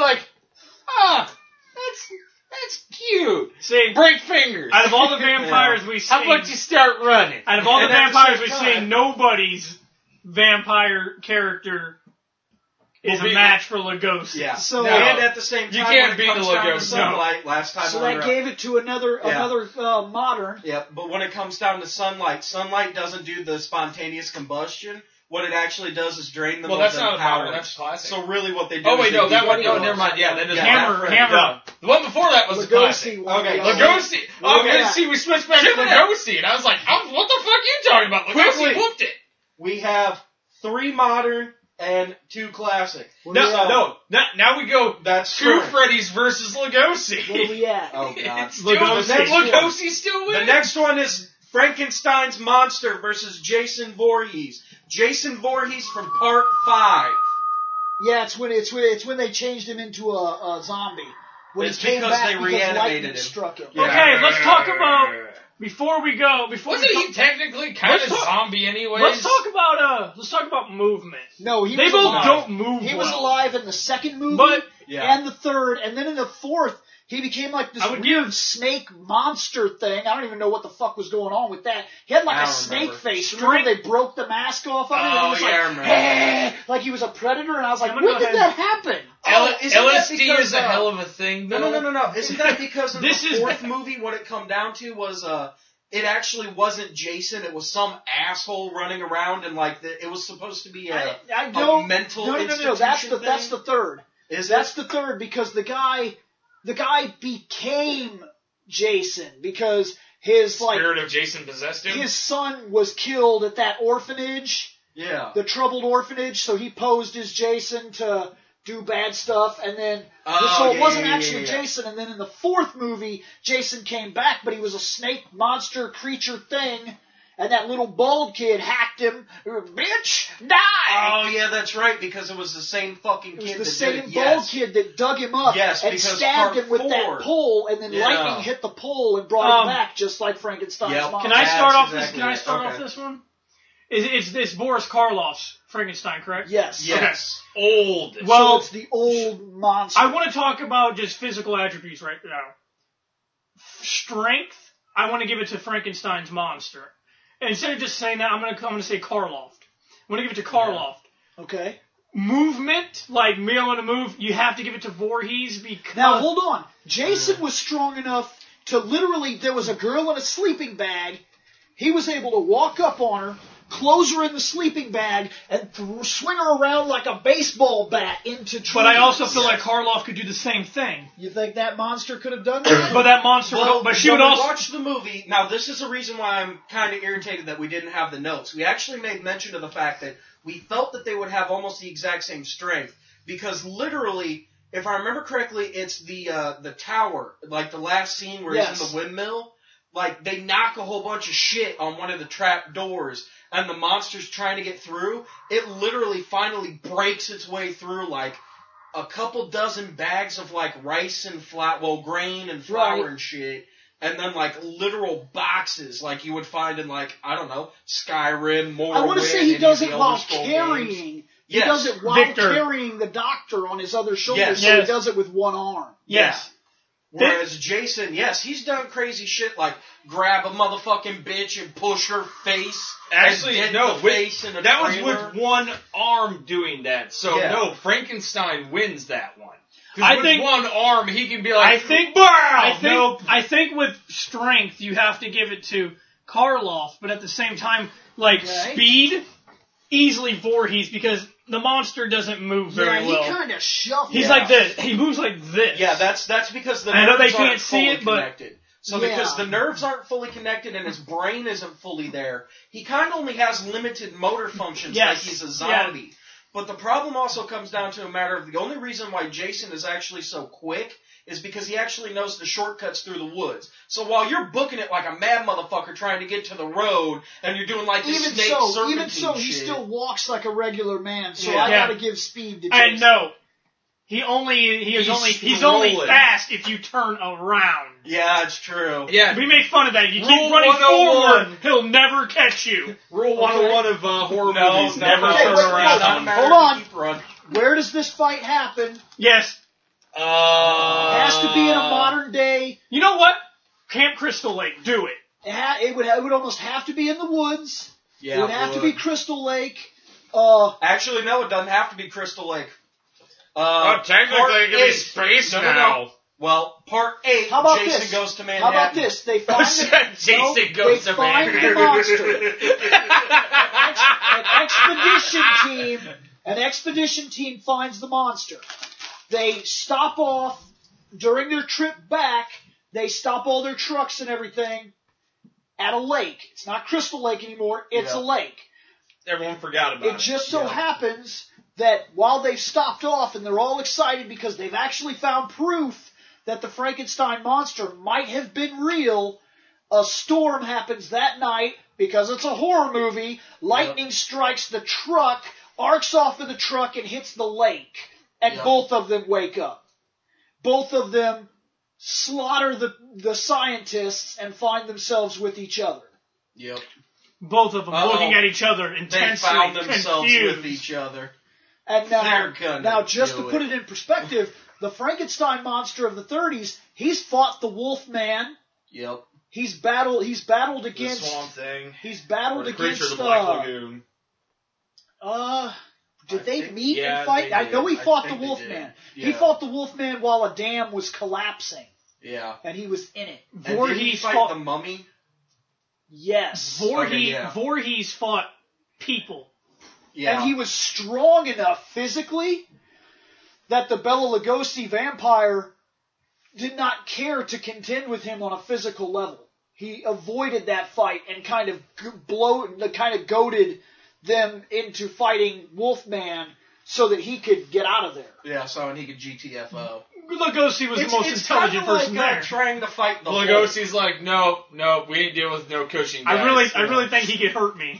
that's cute. See, break fingers. Out of all the vampires we've seen, how about you start running? Out of all the vampires we've seen, nobody's vampire character is a match for Lugosi. Yeah. So and at the same time, you can't beat the Lugosi. Sunlight last time. So that gave it to another modern. Yeah, but when it comes down to sunlight doesn't do the spontaneous combustion. What it actually does is drain them. Well, that's not a modern. That's classic. So really, what they do. Oh wait, no, that one. No, never mind. Yeah, that is Hammer. The one before that was Lugosi. Okay, Lugosi. See, we switched back to Lugosi, and I was like, what the fuck are you talking about? Lugosi whooped it. We have 3 modern and 2 classic. No. Now we go. That's True Freddy's versus Lugosi. Where are we at? Oh god, Lugosi's still winning. The next one is Frankenstein's monster versus Jason Voorhees. Jason Voorhees from Part 5. Yeah, it's when they changed him into a zombie. When it's he came because back they reanimated him. Struck him. Yeah. Okay, let's talk about before we go. Wasn't he technically kind of zombie anyways? Let's talk about movement. No, they both don't move. He was alive in the second movie and the third, and then in the fourth. He became like this weird snake monster thing. I don't even know what the fuck was going on with that. He had like a snake face. Remember they broke the mask off of him? Oh, and he was like he was a predator, and I was like, when did that happen? LSD is a hell of a thing. No. Isn't that because in the fourth movie, what it come down to was it actually wasn't Jason. It was some asshole running around, and it was supposed to be a mental institution. No. That's the third. That's the third because the guy became Jason because his spirit of Jason possessed him. His son was killed at that orphanage. Yeah. The troubled orphanage, so he posed as Jason to do bad stuff, and then it wasn't actually Jason, and then in the fourth movie, Jason came back, but he was a snake monster creature thing. And that little bald kid hacked him. Bitch, die! Oh, yeah, that's right, because it was the same fucking kid. It was the same bald kid that dug him up and stabbed him with that pole, and then lightning hit the pole and brought him back, just like Frankenstein's mom. Can I start off this? Can I start off this one? It's Boris Karloff's Frankenstein, correct? Yes. Yes. Okay. Old. Well, so it's the old monster. I want to talk about just physical attributes right now. Strength, I want to give it to Frankenstein's monster. And instead of just saying that, I'm gonna say Karloff. I'm gonna give it to Karloff. Okay. Movement, like being able to move, you have to give it to Voorhees because... Now, hold on. Jason was strong enough to literally, there was a girl in a sleeping bag. He was able to walk up on her, close her in the sleeping bag, and swing her around like a baseball bat into trees. But I also feel like Karloff could do the same thing. You think that monster could have done that? But that monster but she would also... watch the movie, now this is the reason why I'm kind of irritated that we didn't have the notes. We actually made mention of the fact that we felt that they would have almost the exact same strength, because literally, if I remember correctly, it's the tower, like the last scene where he's in the windmill. Like, they knock a whole bunch of shit on one of the trap doors, and the monster's trying to get through. It literally finally breaks its way through, like, a couple dozen bags of, like, rice and grain and flour and shit. And then, like, literal boxes, like you would find in, like, I don't know, Skyrim, Morrowind. I want to say he does it while carrying. He does it while carrying the doctor on his other shoulder, so he does it with one arm. Yes. Whereas Jason, he's done crazy shit like grab a motherfucking bitch and push her face. Actually, no, that was with one arm doing that. So, no, Frankenstein wins that one. I think one arm, he can be like, I think with strength, you have to give it to Karloff, but at the same time, like, speed, easily Voorhees, because the monster doesn't move very well. Yeah, he kind of shuffles. He's like this. He moves like this. Yeah, that's because the I know they nerves can't aren't see it, but connected. So because the nerves aren't fully connected and his brain isn't fully there, he kind of only has limited motor functions like he's a zombie. Yeah. But the problem also comes down to a matter of the only reason why Jason is actually so quick is because he actually knows the shortcuts through the woods. So while you're booking it like a mad motherfucker trying to get to the road, and you're doing like this snake serpentine even so, shit, he still walks like a regular man. So I gotta give speed to Jason. And no, he's only fast if you turn around. Yeah, it's true. Yeah, we make fun of that. If you keep running forward, he'll never catch you. Rule 101 of horror movies: never turn around. Hold on. Where does this fight happen? Yes. It has to be in a modern day. You know what? Camp Crystal Lake. Do it. It would almost have to be in the woods. Yeah, it would have to be Crystal Lake. Actually, no, it doesn't have to be Crystal Lake. Technically, it could be space now. No. Well, part 8, How about Jason this? Goes to Manhattan. How about this? They find Jason goes to Manhattan. The monster. An expedition team finds the monster. They stop off during their trip back. They stop all their trucks and everything at a lake. It's not Crystal Lake anymore. It's a lake. Everyone forgot about it. It just so happens that while they've stopped off and they're all excited because they've actually found proof that the Frankenstein monster might have been real, a storm happens that night because it's a horror movie. Lightning strikes the truck, arcs off of the truck, and hits the lake. And both of them wake up. Both of them slaughter the scientists and find themselves with each other. Yep. Both of them looking at each other intensely. They found themselves confused. with each other. And now just to put it in perspective, the Frankenstein monster of the 30s, he's fought the Wolfman. Yep. He's battled against the Swamp Thing. He's battled against the Black Lagoon. Did they meet and fight? I know he fought the Wolfman. Yeah. He fought the Wolfman while a dam was collapsing. Yeah. And he was in it. And did he fight the mummy? Yes. Voorhees fought people. Yeah. And he was strong enough physically that the Bela Lugosi vampire did not care to contend with him on a physical level. He avoided that fight and kind of goaded them into fighting Wolfman so that he could get out of there. Yeah, so and he could GTFO. Lugosi was the most intelligent person there. Trying to fight the Lugosi's like, no, we ain't dealing with no Cushing guys. I really think he could hurt me.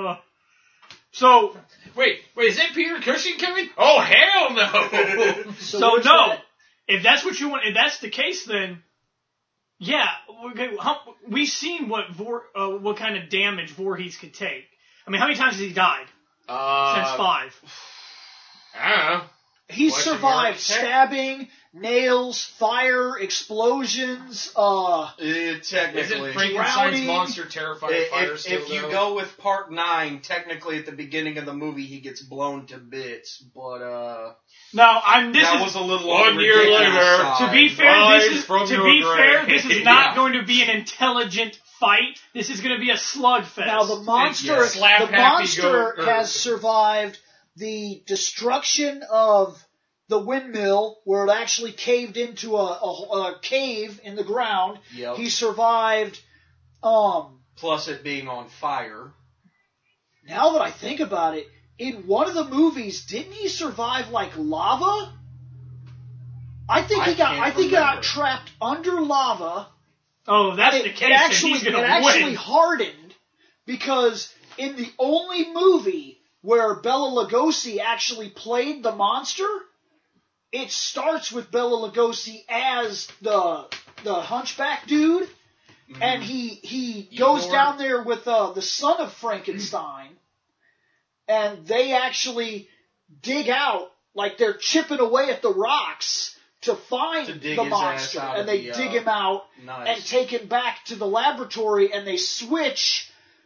So wait, is that Peter Cushing coming? Oh hell no! so no, if that's what you want, if that's the case, then yeah, we've seen what kind of damage Voorhees could take. I mean, how many times has he died since 5? I don't know. He survived stabbing, nails, fire, explosions, technically. Isn't Frankenstein's monster terrifying fire still, if you go with part 9, technically at the beginning of the movie he gets blown to bits, but that was a little 1 year later. To be fair, this is not going to be an intelligent fight. This is going to be a slugfest. Now the monster has survived the destruction of the windmill, where it actually caved into a cave in the ground. Yep. He survived. Plus it being on fire. Now that I think about it, in one of the movies, didn't he survive like lava? I think he got trapped under lava. Oh, that's the case. It actually hardened, because in the only movie where Bela Lugosi actually played the monster, it starts with Bela Lugosi as the hunchback dude, and he goes down there with the son of Frankenstein, and they actually dig out, like they're chipping away at the rocks to find the monster, and they dig him out and take him back to the laboratory, and they switch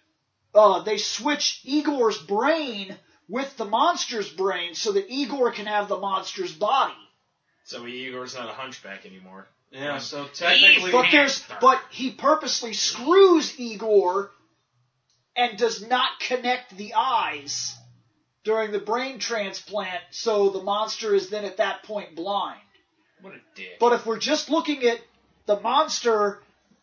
Igor's brain with the monster's brain so that Igor can have the monster's body. So Igor's not a hunchback anymore. Yeah, so technically... But he purposely screws Igor and does not connect the eyes during the brain transplant, so the monster is then at that point blind. What a dick. But if we're just looking at the monster,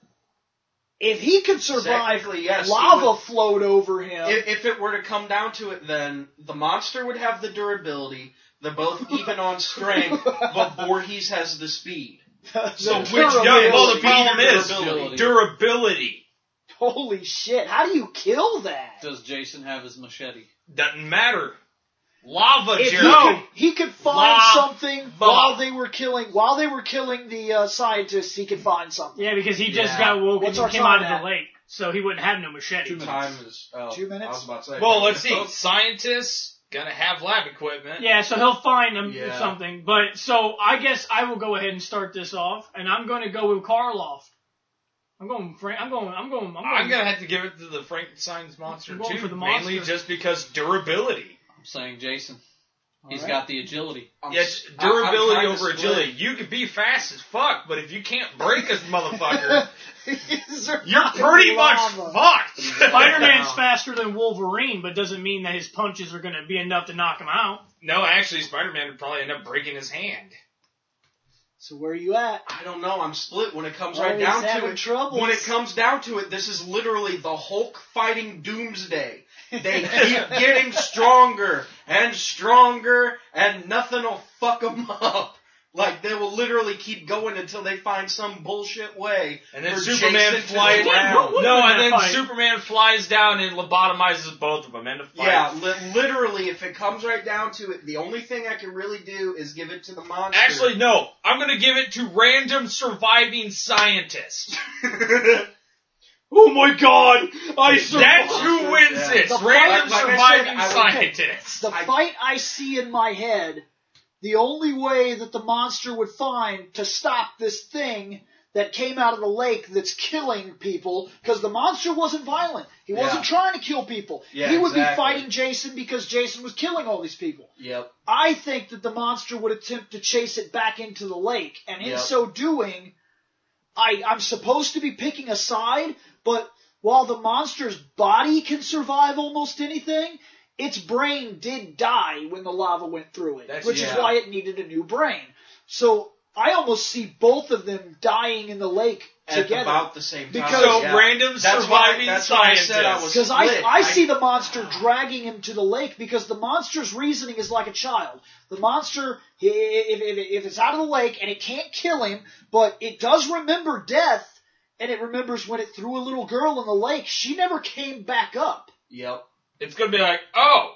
if he could survive lava float over him... If it were to come down to it, then the monster would have the durability. They're both even on strength, but Voorhees has the speed. So the problem is durability. Holy shit, how do you kill that? Does Jason have his machete? Doesn't matter. Lava, Jerry. He could find something while they were killing the scientists. He could find something. Yeah, because he just got woken and came out of the lake, so he wouldn't have no machete. 2 minutes. 2 minutes. I was about to say. Well, let's see. Scientists gonna have lab equipment. Yeah, so he'll find something. But so I guess I will go ahead and start this off, and I'm going to go with Karloff. I'm going. I'm gonna have to give it to the Frankenstein's monster too, for the monster. mainly just because durability. I'm saying Jason. He's got the agility. Yes, durability over agility. You could be fast as fuck, but if you can't break a motherfucker, you're pretty much fucked. Spider-Man's faster than Wolverine, but doesn't mean that his punches are going to be enough to knock him out. No, actually, Spider-Man would probably end up breaking his hand. So where are you at? I don't know. I'm split when it comes right down to it. Troubles. When it comes down to it, this is literally the Hulk fighting Doomsday. They keep getting stronger and stronger, and nothing will fuck them up. Like, they will literally keep going until they find some bullshit way. And then Superman flies down. Superman flies down and lobotomizes both of them. End of fight. Yeah, literally, if it comes right down to it, the only thing I can really do is give it to the monster. Actually, no. I'm going to give it to random surviving scientists. Oh my god! I survived! That's who wins this. Random surviving scientists. The fight I see in my head, the only way that the monster would find to stop this thing that came out of the lake that's killing people, because the monster wasn't violent. He wasn't trying to kill people. He would be fighting Jason because Jason was killing all these people. Yep. I think that the monster would attempt to chase it back into the lake, and in so doing, I'm supposed to be picking a side, but while the monster's body can survive almost anything, its brain did die when the lava went through it, which is why it needed a new brain. So I almost see both of them dying in the lake together. At about the same time. Because random surviving scientists. Because I see the monster dragging him to the lake, because the monster's reasoning is like a child. The monster, if it's out of the lake and it can't kill him, but it does remember death, and it remembers when it threw a little girl in the lake, she never came back up. Yep. It's going to be like,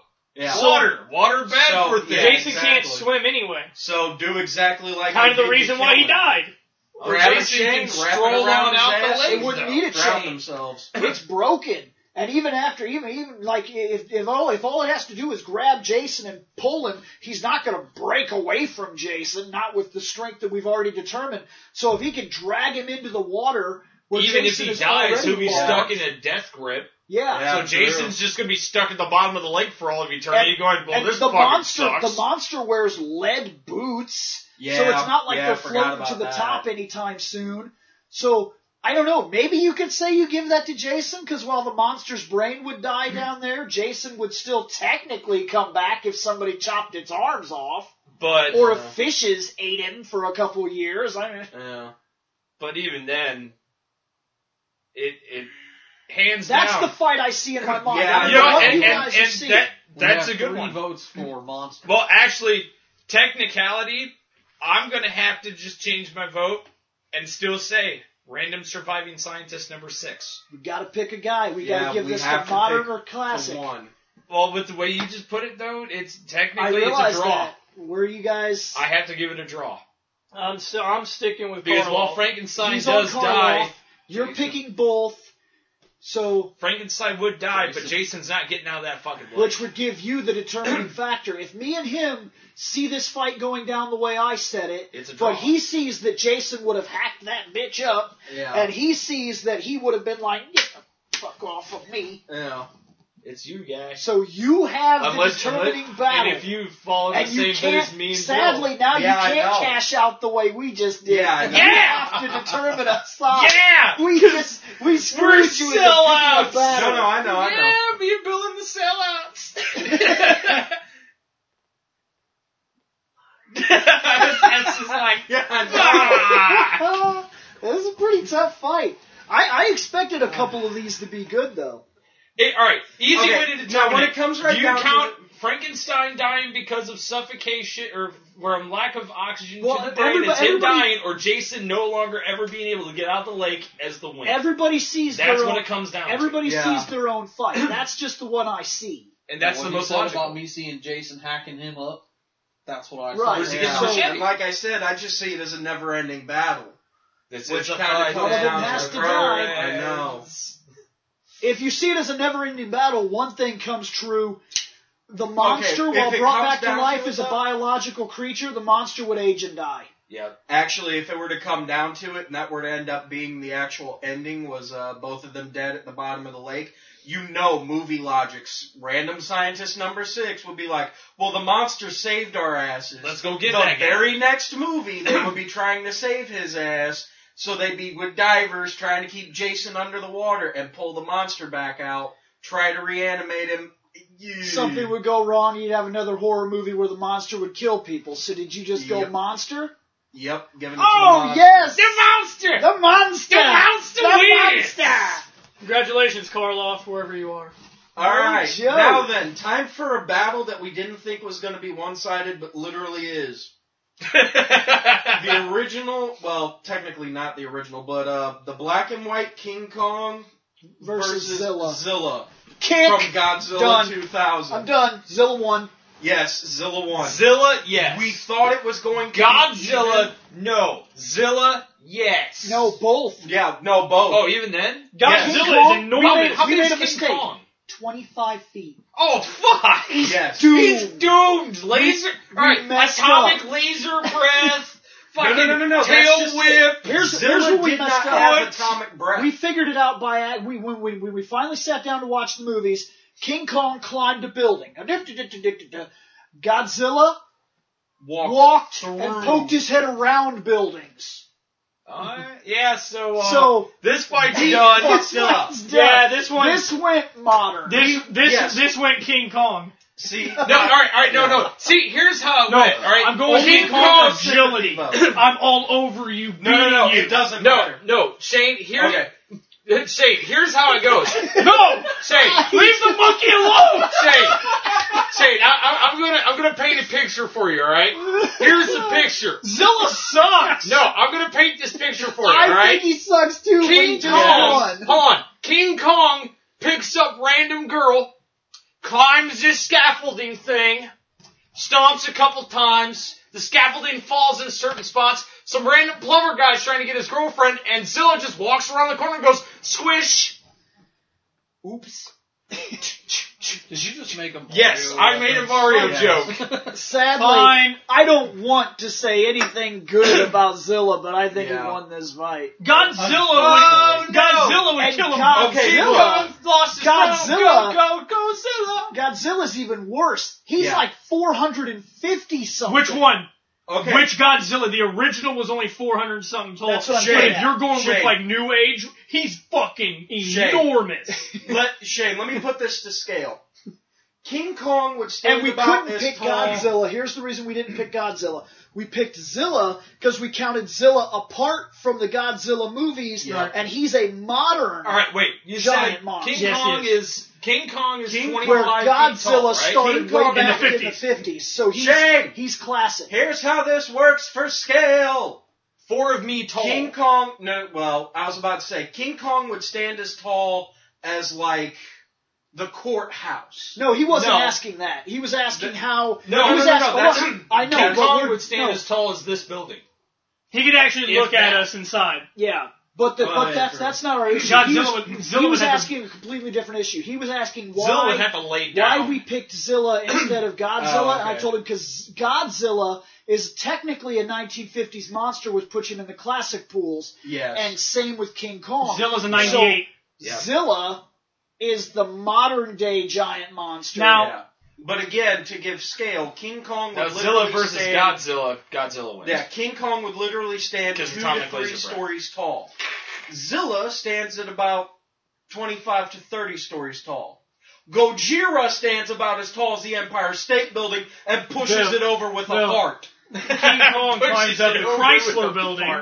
water bad for things. Jason can't swim anyway. So do exactly like kind of the reason why he died. Grab a chain, wrap it around out the lake. It wouldn't need a chain. Themselves. It's broken. And even after, even like, if all it has to do is grab Jason and pull him, he's not going to break away from Jason, not with the strength that we've already determined. So if he can drag him into the water, where even Jason if he dies, he'll be stuck in a death grip. Yeah. So Jason's just going to be stuck at the bottom of the lake for all of eternity, going, well, this fucking sucks. The monster wears lead boots, so it's not like they're floating to the top anytime soon. So, I don't know, maybe you could say you give that to Jason, because while the monster's brain would die down there, Jason would still technically come back if somebody chopped its arms off. Or if fishes ate him for a couple of years. But even then, it hands down. That's the fight I see in my mind. That's a good one. 3 votes for monster. Well, actually, technicality, I'm going to have to just change my vote and still say random surviving scientist number 6. We got to pick a guy. We got to give this to modern or classic. Well, with the way you just put it, though, it's technically it's a draw. That. Where are you guys? I have to give it a draw. I'm sticking with because Karloff. while Frankenstein does die, you're picking both. So Frankenstein would die, but Jason's not getting out of that fucking lake. Which would give you the determining factor. If me and him see this fight going down the way I said it, it's a draw. But he sees that Jason would have hacked that bitch up, and he sees that he would have been like, get the fuck off of me. Yeah. It's you, guys. So you have the determining battle. And if you fall in the same boat as me and sadly, now you can't cash out the way we just did. Yeah, you have to determine a side. Yeah! We screwed you into picking a battle. No, I know. Yeah, me and Bill in the sellouts. That's just like, This is a pretty tough fight. I expected a couple of these to be good, though. Alright, easy way to determine now, when it comes right do you down count Frankenstein dying because of suffocation or from lack of oxygen to the brain as him dying, or Jason no longer ever being able to get out the lake as the winner? Everybody sees That's what it comes down to. Everybody sees their own fight. That's just the one I see. And that's the most logical. About me seeing Jason hacking him up, that's what I saw. And like I said, I just see it as a never-ending battle. Which kind of comes down to die. I know. If you see it as a never-ending battle, one thing comes true. The monster, while brought back to life as a biological creature, the monster would age and die. Yeah. Actually, if it were to come down to it, and that were to end up being the actual ending, was both of them dead at the bottom of the lake, movie logic's random scientist number 6 would be like, well, the monster saved our asses. Let's go get that guy. The very next movie, they would be trying to save his ass. So they'd be with divers trying to keep Jason under the water and pull the monster back out, try to reanimate him. Something would go wrong, you'd have another horror movie where the monster would kill people. So did you just go monster? Yep, giving it to the monster. Yes! The monster! The monster! The monster wins! Monster! Congratulations, Karloff, wherever you are. Alright, now then, time for a battle that we didn't think was going to be one-sided, but literally is. The original, well, technically not the original, but the black and white King Kong versus Zilla. Kick. From Godzilla 2000. I'm done. Zilla won. Yes, Zilla won. Zilla, yes. We thought it was going to Godzilla, no. Zilla, yes. No, both. Yeah, no, both. Oh, even then? Godzilla is enormous. How made a mistake? Kong? 25 feet. Oh, fuck! Yes. He's doomed! Laser... Alright, atomic laser breath... Fucking no. tail whip. Here's what we messed up. Atomic breath. We figured it out by when we finally sat down to watch the movies. King Kong climbed a building. Godzilla walked and poked his head around buildings. Yeah, so this fight's done. Yeah, this went modern. This went King Kong. See, no. See, here's how it went. All right, I'm going King Kong agility. I'm all over you. No, it doesn't matter. No, Shane. Shane, here's how it goes. No, Shane, leave the monkey alone. Shane, I'm gonna paint a picture for you. All right, here's the picture. Zilla sucks. No, I'm gonna paint this picture for you. All right, I think he sucks too. King Kong. Hold on. King Kong picks up random girl. Climbs this scaffolding thing, stomps a couple times, the scaffolding falls in certain spots, some random plumber guy's trying to get his girlfriend, and Zilla just walks around the corner and goes, squish! Oops. Did you just make a Mario? Yes, I made a Mario joke. Sadly, Fine. I don't want to say anything good about Zilla, but I think he won this fight. Godzilla would kill him. Godzilla. Godzilla's even worse. He's like 450 something. Which one? Okay. Which Godzilla? The original was only 400 something tall. That's what I'm But saying. if you're going with like New Age, he's fucking enormous. Shane, let me put this to scale. King Kong would stand And we about couldn't as pick tall. Godzilla. Here's the reason we didn't pick Godzilla. We picked Zilla because we counted Zilla apart from the Godzilla movies, and he's a modern. All right, wait. You giant said monster. King Kong is 25 where feet Godzilla tall, right? started way back in in the the 50s. So he's classic. Here's how this works for scale. 4 of me tall. King Kong, I was about to say, King Kong would stand as tall as, like, the courthouse. No, he wasn't asking that. He was asking how... No. I know. King Kong would stand as tall as this building. He could actually look at us inside. Yeah. But that's not our issue. He was asking a completely different issue. He was asking Zilla would have to lay down. why we picked Zilla instead of Godzilla, and I told him because Godzilla is technically a 1950s monster, which puts him in the classic pools. Yes. And same with King Kong. Zilla's a 98. So Zilla is the modern day giant monster. Now, but again, to give scale, King Kong would Zilla literally versus stand, Godzilla wins. Yeah, King Kong would literally stand 2 to 3 stories tall. Zilla stands at about 25 to 30 stories tall. Gojira stands about as tall as the Empire State Building and pushes it over with a fart. King Kong climbs up the Chrysler Building.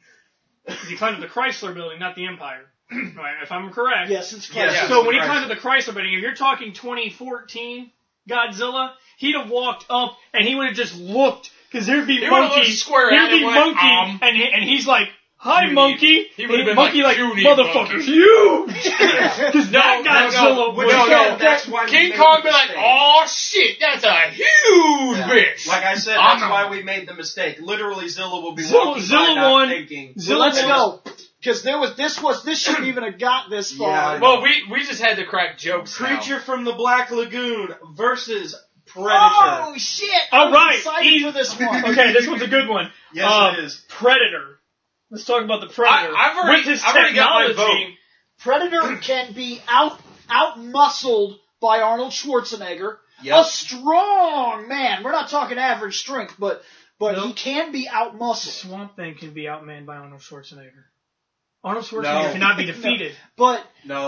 He climbed up the Chrysler Building, not the Empire. Right, if I'm correct. Yes, it's Chrysler. So when he climbed up the Chrysler Building, if you're talking 2014 Godzilla, he'd have walked up and he would have just looked, because there'd be Monkey. There'd be Monkey, and he's like, "Hi, Monkey." He would have been Monkey like, "Motherfucker, huge!" Because that Godzilla was that's why King Kong be like, "Oh shit, that's a huge bitch." Like I said, that's why we made the mistake. Literally, Zilla will be walking by not thinking. So let's go. Because this shouldn't even have got this far. Yeah, well, we just had to crack jokes. Creature from the Black Lagoon versus Predator. Oh shit! I'm excited for this one. Okay, this one's a good one. Yes, it is. Predator. Let's talk about the Predator. I've already got my vote. Predator can be out-muscled by Arnold Schwarzenegger. Yep. A strong man. We're not talking average strength, but he can be out-muscled. Swamp Thing can be outmanned by Arnold Schwarzenegger. Arnold Schwarzenegger cannot be defeated. But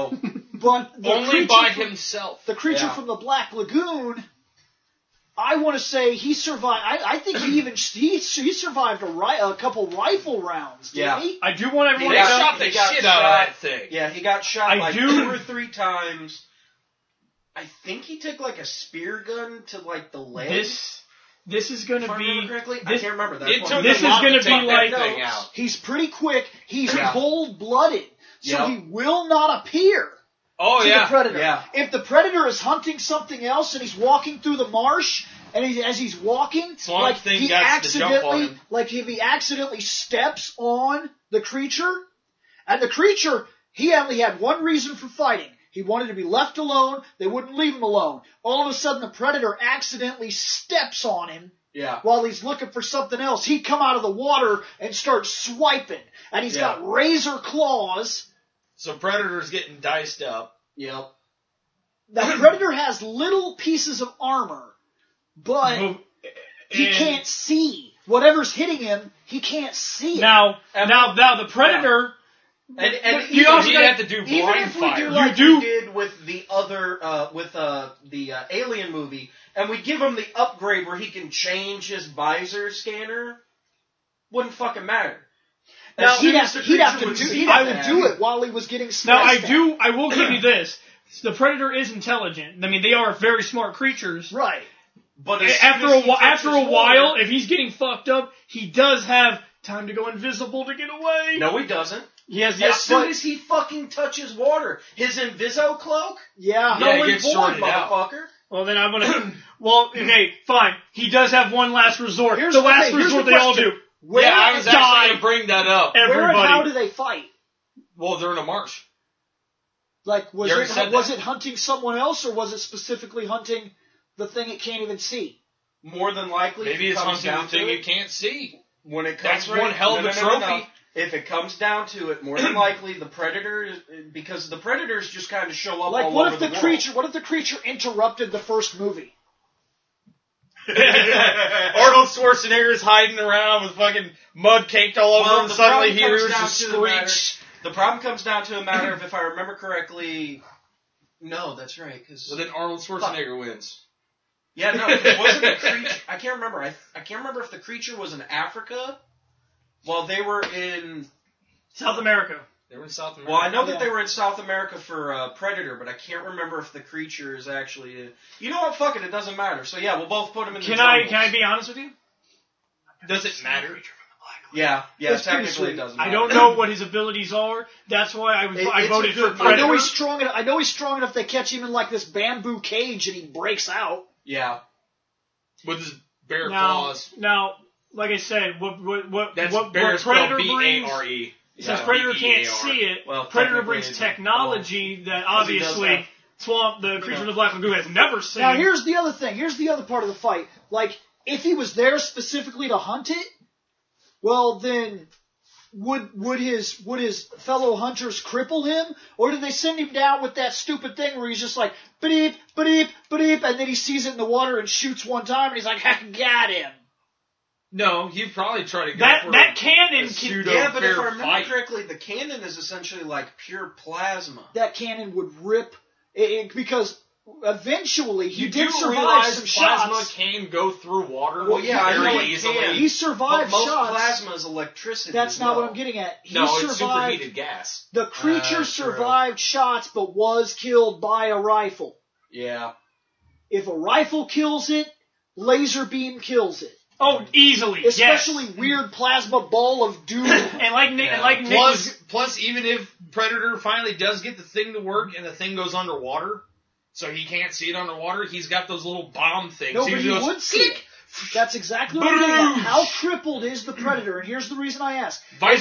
only by himself. The creature from the Black Lagoon, I want to say he survived. I think he survived a couple rifle rounds. Didn't he? I do want everyone to shot the shit out of that thing. Yeah, he got shot 2 or 3 times. I think he took like a spear gun to like the leg. This is going to be. I can't remember that. This is going to be like. He's pretty quick. He's cold-blooded, so he will not appear. To the Predator. Yeah. If the Predator is hunting something else and he's walking through the marsh, and as he's walking, if he accidentally steps on the creature, and the creature, he only had one reason for fighting. He wanted to be left alone. They wouldn't leave him alone. All of a sudden, the Predator accidentally steps on him while he's looking for something else. He'd come out of the water and start swiping. And he's got razor claws. So Predator's getting diced up. Yep. The Predator has little pieces of armor, but he can't see. Whatever's hitting him, he can't see it. Now the Predator... And you also have to do blind fire. We did with the other, the Alien movie, and we give him the upgrade where he can change his visor scanner, wouldn't fucking matter. Now, he'd have to do it while he was getting sliced. Now, I will give you this. The Predator is intelligent. I mean, they are very smart creatures. Right. But after a while, if he's getting fucked up, he does have time to go invisible to get away. No, he doesn't. Yes, as soon as he fucking touches water, his Inviso cloak? Yeah. Null and void, motherfucker. Well, then I'm gonna... Well, okay, fine. He does have one last resort. Here's the last resort they all do. I was actually going to bring that up. Everybody. Where and how do they fight? Well, they're in a marsh. Like, was it hunting someone else, or was it specifically hunting the thing it can't even see? More than likely, maybe it's hunting the thing you can't see. When it comes, that's one hell of a trophy. No. If it comes down to it, more than likely the predator, because the predators just kind of show up all over the world. What if the creature interrupted the first movie? Arnold Schwarzenegger's hiding around with fucking mud caked all over him. Suddenly he hears a screech. The problem comes down to a matter of, if I remember correctly, no, that's right. Well, then Arnold Schwarzenegger wins. Yeah, no, it wasn't a creature. I can't remember. I can't remember if the creature was in Africa while they were in South America. They were in South America. Well, I know that they were in South America for Predator, but I can't remember if the creature is actually. You know what? Fuck it. It doesn't matter. So yeah, we'll both put them in the jungle. Can I be honest with you? Does it matter? Yeah, technically it doesn't matter. I don't know what his abilities are. That's why I voted for Predator. I know he's strong enough they catch him in like this bamboo cage and he breaks out. Yeah. With his bare claws. Now, like I said, what Bear Predator brings... B-A-R-E. Since Predator can't see it, Predator brings technology that obviously the creature in the Black Lagoon has never seen. Now here's the other thing. Here's the other part of the fight. Like, if he was there specifically to hunt it, well then, would his fellow hunters cripple him, or did they send him down with that stupid thing where he's just like ba-deep, ba-deep, ba-deep, and then he sees it in the water and shoots one time and he's like, I got him. No, he'd probably try to go for that cannon. Yeah, but if I remember correctly, the cannon is essentially like pure plasma. That cannon would rip because eventually he did survive some shots. Plasma can go through water. Well, yeah, I know easily. He survived but most shots. Plasma is electricity. That's not what I'm getting at. It's superheated gas. The creature survived shots, but was killed by a rifle. Yeah. If a rifle kills it, laser beam kills it. Oh, easily. Especially weird plasma ball of doom. And like Nick, plus, even if Predator finally does get the thing to work and the thing goes underwater, so he can't see it underwater, he's got those little bomb things. No, but he would see it. That's exactly what I'm getting at. How crippled is the Predator? And here's the reason I ask.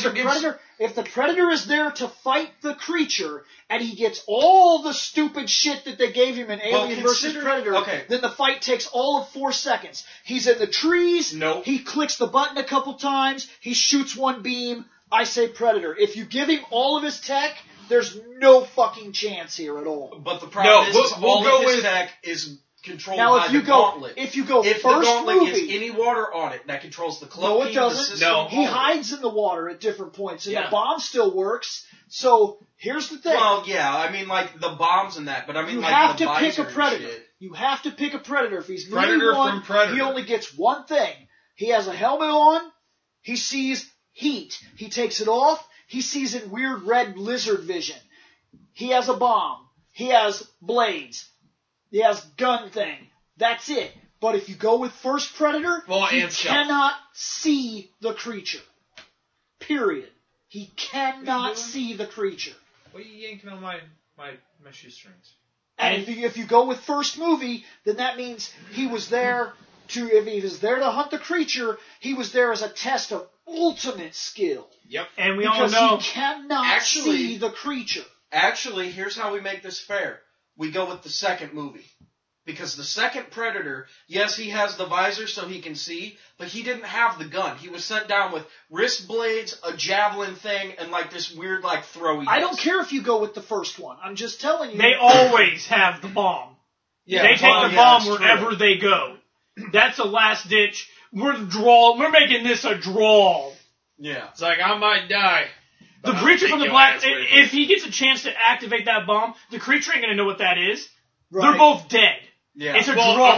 If the Predator is there to fight the creature, and he gets all the stupid shit that they gave him in Alien vs. Predator, then the fight takes all of 4 seconds. He's in the trees, he clicks the button a couple times, he shoots one beam, I say Predator. If you give him all of his tech, there's no fucking chance here at all. But the problem is all of his tech is controlled by the gauntlet. If the gauntlet movie, gets any water on it, that controls the cloaking. No, it doesn't. He hides in the water at different points, and the bomb still works. So here's the thing. Well, yeah, I mean, like the bombs and that, but I mean, you like have the to pick a Predator. Shit. You have to pick a Predator. If he's Predator one, from Predator, he only gets one thing. He has a helmet on. He sees heat. He takes it off. He sees in weird red lizard vision. He has a bomb. He has blades. He has gun thing. That's it. But if you go with first Predator, he cannot see the creature. Period. He cannot see the creature. What are you yanking on my shoestrings? And if you go with first movie, then that means he was there if he was there to hunt the creature, he was there as a test of ultimate skill. Yep. And we all know he cannot see the creature. Actually, here's how we make this fair. We go with the second movie. Because the second Predator, yes, he has the visor so he can see, but he didn't have the gun. He was sent down with wrist blades, a javelin thing, and like this weird like throwy. I don't care if you go with the first one. I'm just telling you. They always have the bomb. Yeah, they take the bomb wherever they go. That's a last ditch. We're making this a draw. Yeah. It's like, I might die. The creature from the Black, if he gets a chance to activate that bomb, the creature ain't gonna know what that is. Right. They're both dead. Yeah. It's a draw.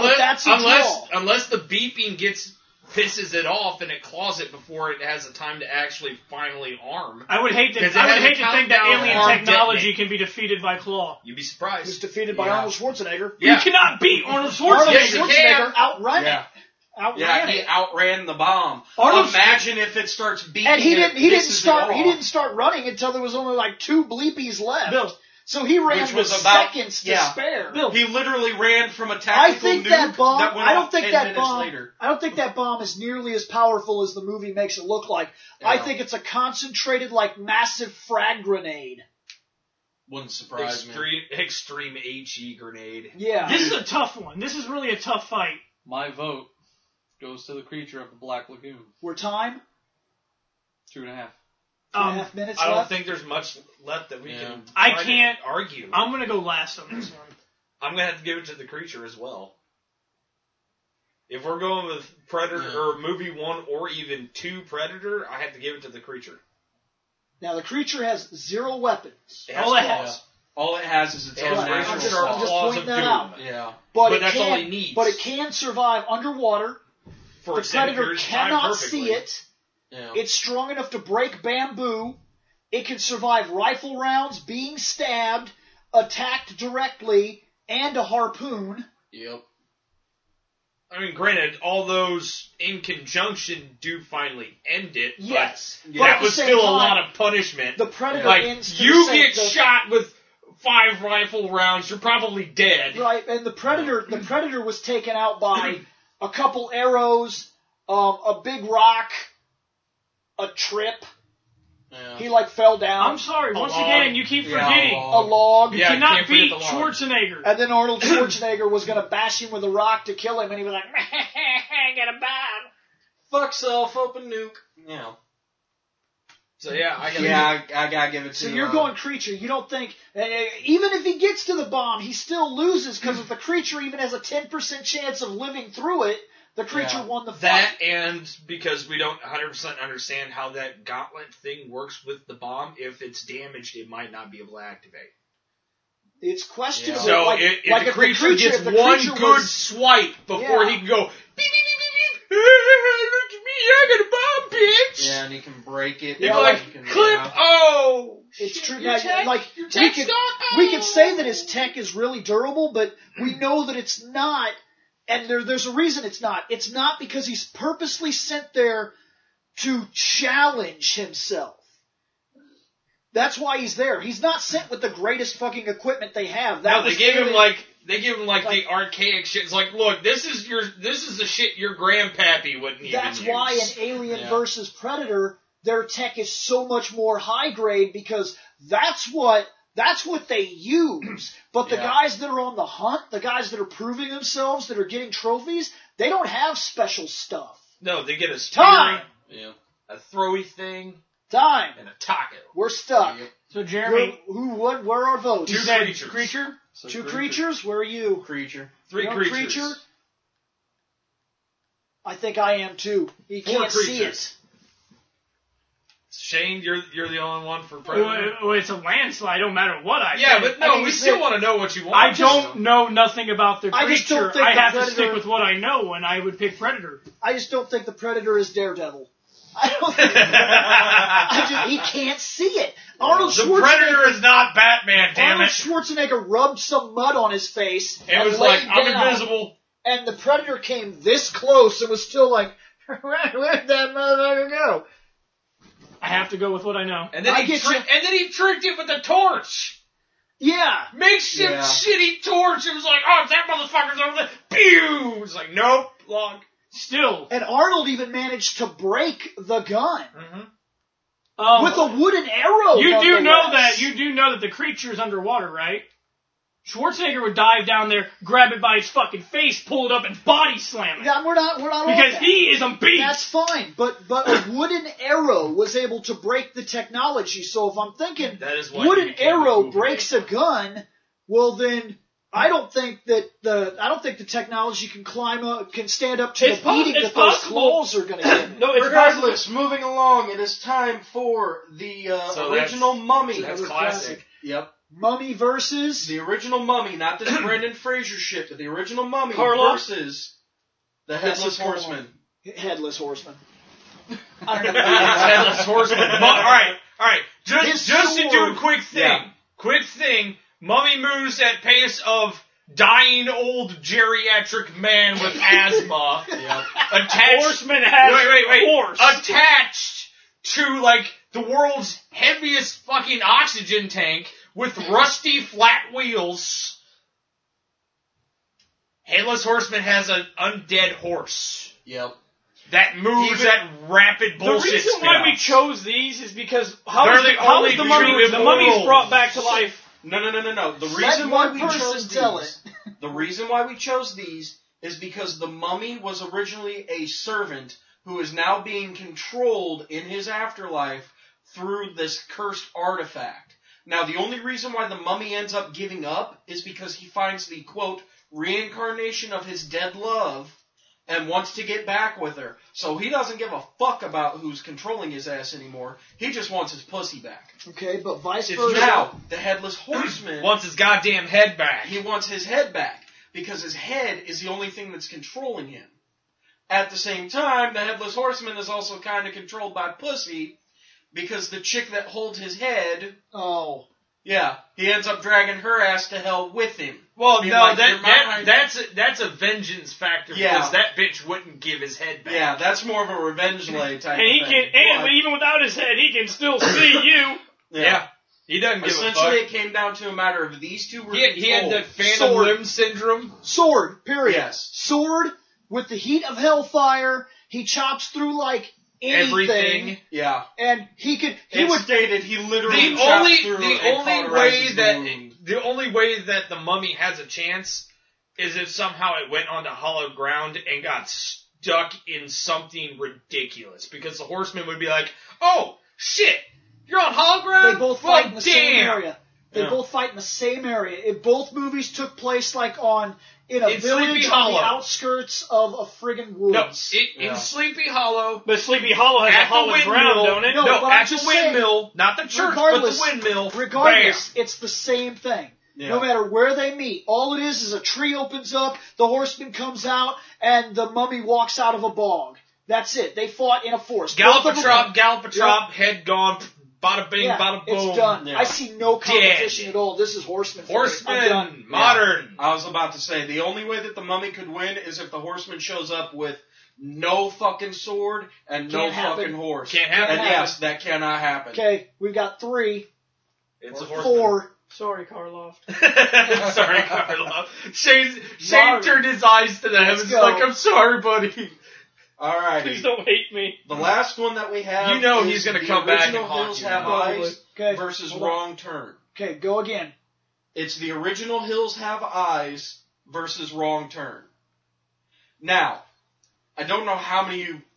Unless the beeping pisses it off and it claws it before it has the time to actually finally arm. I would hate to think that alien technology can be defeated by claw. You'd be surprised. He was defeated by Arnold Schwarzenegger. Yeah. You cannot beat Arnold Schwarzenegger. Schwarzenegger outran it. He outran the bomb. Imagine if it starts beating. And he didn't start running until there was only like 2 bleepies left. Bill. So he ran with seconds to spare. Bill. He literally ran from a tactical nuke that went off 10 minutes later. I don't think that bomb is nearly as powerful as the movie makes it look like. Yeah. I think it's a concentrated, like, massive frag grenade. Wouldn't surprise me. Extreme HE grenade. Yeah. This is a tough one. This is really a tough fight. My vote goes to the creature of the Black Lagoon. We're time? 2.5. 2.5 minutes I don't left? think there's much left that we can I can't argue. I'm going to go last on this one. I'm going to have to give it to the creature as well. If we're going with Predator or movie 1 or even 2 Predator, I have to give it to the creature. Now, the creature has 0 weapons. All it has is its own natural I'm just pointing that out. Yeah. But that's all it needs. But it can survive underwater. For the predator cannot see it. Yeah. It's strong enough to break bamboo. It can survive rifle rounds, being stabbed, attacked directly, and a harpoon. Yep. I mean, granted, all those in conjunction do finally end it. Yes. But that was still a lot of punishment. The predator like, you get shot with 5 rifle rounds, you're probably dead. Right, and the predator was taken out by a couple arrows, a big rock, a trip. Yeah. He fell down. I'm sorry. Once again, you keep forgetting a log. You cannot beat Schwarzenegger. And then Arnold Schwarzenegger was going to bash him with a rock to kill him, and he was like, "I got a bomb." Fuck self, open nuke. Yeah. So yeah, I gotta give it to. So you're going creature. You don't think even if he gets to the bomb, he still loses because if the creature even has a 10% chance of living through it, the creature won the fight. That and because we don't 100% understand how that gauntlet thing works with the bomb. If it's damaged, it might not be able to activate. It's questionable. So if the creature gets one good swipe before he can go, beep, beep, beep, beep, beep, look at me, I got a bomb, bitch. Yeah, and he can break it. Yeah, clip, it's true. We could say that his tech is really durable, but we know that it's not. And there's a reason it's not. It's not because he's purposely sent there to challenge himself. That's why he's there. He's not sent with the greatest fucking equipment they have. They gave him the archaic shit. It's like, look, this is the shit your grandpappy wouldn't even use. That's why in Alien versus Predator, their tech is so much more high grade because that's what they use. But the guys that are on the hunt, the guys that are proving themselves, that are getting trophies, they don't have special stuff. No, they get a spear, a throwy thing, time, and a taco. We're stuck. Yep. So Jeremy, where are our votes? 2 creatures. Creature? So 2 creatures? Where are you? Creature. 3 creatures. Creature? I think I am too. He 4 can't creatures. see it. Shane, you're the only one for Predator. Well, it's a landslide. Don't matter what I think. but no, we still want to know what you want. I don't know nothing about the creature. I just don't think I have to stick with what I know, and I would pick Predator. I just don't think the Predator is Daredevil. I don't think he can't see it. The Predator is not Batman, damn Arnold it. Schwarzenegger rubbed some mud on his face. And was like, I'm invisible. And the Predator came this close and was still like, where'd that motherfucker go? I have to go with what I know. And then he tricked it with a torch. Yeah. Makeshift shitty torch. It was like, oh, that motherfucker's over there. Pew! It's like, nope, log. Still. And Arnold even managed to break the gun. Mm-hmm. With a wooden arrow. You do know that the creature is underwater, right? Schwarzenegger would dive down there, grab it by its fucking face, pull it up, and body slam it. Yeah, we're not because he is a beast. That's fine, but a wooden arrow was able to break the technology. So if I'm thinking wooden arrow breaks a gun, well then I don't think the technology can stand up to the beating that those claws are going to get. No, regardless, moving along, it is time for the original Mummy. That's classic. Yep. Mummy versus the original Mummy, not this Brendan Fraser shit, but the original Mummy versus the Headless Horseman. Headless Horseman. Headless Horseman. All right. Just to do a quick thing. Yeah. Quick thing. Mummy moves at pace of dying old geriatric man with asthma. Attached. Horseman has horse. Attached to the world's heaviest fucking oxygen tank. With rusty flat wheels, Headless Horseman has an undead horse. Yep. That moves at rapid bullshit. The reason why we chose these is because how is the mummy's brought back to life? No. The reason why we chose these, the reason why we chose these is because the mummy was originally a servant who is now being controlled in his afterlife through this cursed artifact. Now, the only reason why the mummy ends up giving up is because he finds the, quote, reincarnation of his dead love and wants to get back with her. So he doesn't give a fuck about who's controlling his ass anymore. He just wants his pussy back. Okay, but vice versa. Now, the Headless Horseman wants his goddamn head back. He wants his head back because his head is the only thing that's controlling him. At the same time, the Headless Horseman is also kind of controlled by pussy because the chick that holds his head... Oh. Yeah, he ends up dragging her ass to hell with him. Well, no, that's a vengeance factor because that bitch wouldn't give his head back. Yeah, that's more of a revenge lay type and he of thing. But even without his head, he can still see you. Yeah. He doesn't give a fuck. Essentially, it came down to a matter of these two were He had the phantom limb syndrome. Sword, period. Yes. Sword, with the heat of hellfire, he chops through like anything. Everything. Yeah. And he stated he literally chopped through the only way that the mummy has a chance is if somehow it went onto hollow ground and got stuck in something ridiculous. Because the horseman would be like, oh, shit, you're on hollow ground? They both fight in the same area. They both fight in the same area. If both movies took place like in a village on the outskirts of a friggin' woods. No, in Sleepy Hollow. But Sleepy Hollow has a hollow ground, don't it? No, at the windmill. Not the church, but the windmill. Regardless, it's the same thing. Yeah. No matter where they meet. All it is a tree opens up, the horseman comes out, and the mummy walks out of a bog. That's it. They fought in a forest. Gallop-a-trop, head gone. Bada bing, bada boom. It's done. Yeah. I see no competition at all. This is Horseman. Modern. I was about to say, the only way that the mummy could win is if the Horseman shows up with no fucking sword and no fucking horse. Can't happen. And yes, that cannot happen. Okay, we've got 3. It's a 4. Sorry, Karloff. Sorry, Karloff. Shane turned his eyes to the heavens like, I'm sorry, buddy. Alright. Please don't hate me. The last one that we have he's going to come back and haunt Hills Have Eyes versus Wrong Turn. Okay, go again. It's the original Hills Have Eyes versus Wrong Turn. Now, I don't know how many of you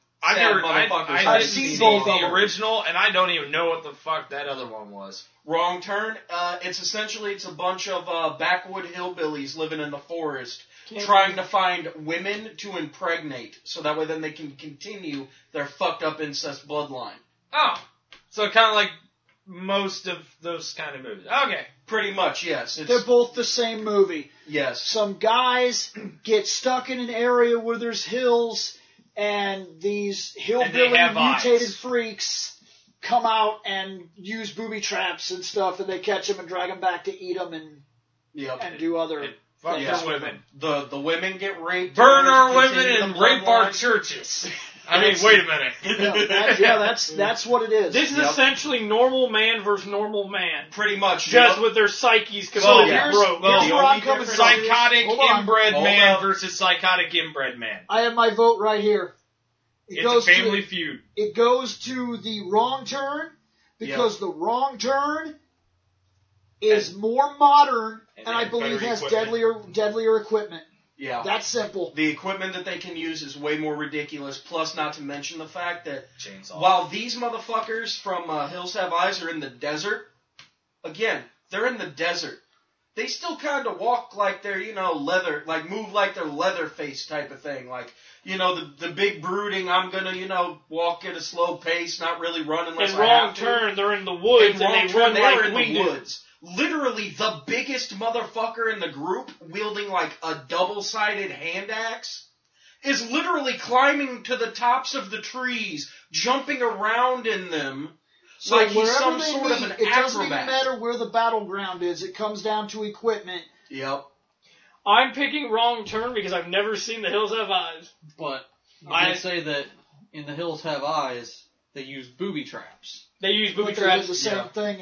I've seen both the original, and I don't even know what the fuck that other one was. Wrong Turn, it's a bunch of backwood hillbillies living in the forest trying to find women to impregnate, so that way then they can continue their fucked up incest bloodline. Oh, so kind of like most of those kind of movies. Okay. Pretty much, yes. They're both the same movie. Yes. Some guys get stuck in an area where there's hills, and these hillbilly mutated freaks come out and use booby traps and stuff, and they catch them and drag them back to eat them and do other... Fuck the women. The women get raped. Burn our women and rape our churches. I mean, wait a minute. That's what it is. This is essentially normal man versus normal man. Pretty much. Just with their psyches completely broke. Psychotic inbred man versus psychotic inbred man. I have my vote right here. It's a family feud. It goes to the Wrong Turn because the Wrong Turn is more modern and I believe has deadlier equipment. Yeah. That's simple. The equipment that they can use is way more ridiculous, plus not to mention the fact that while these motherfuckers from Hills Have Eyes are in the desert, again, they're in the desert. They still kind of walk like they're, leather, like move like they're Leatherface type of thing. Like, the big brooding, I'm gonna, walk at a slow pace, not really run unless I have to. In Wrong Turn, they're in the woods and they run like we do. Literally the biggest motherfucker in the group, wielding like a double-sided hand axe, is literally climbing to the tops of the trees, jumping around in them, so like he's some sort of an acrobat. It doesn't even matter where the battleground is. It comes down to equipment. Yep. I'm picking Wrong Turn because I've never seen The Hills Have Eyes. But I say that in The Hills Have Eyes, they use booby traps. They use booby traps. They did the same thing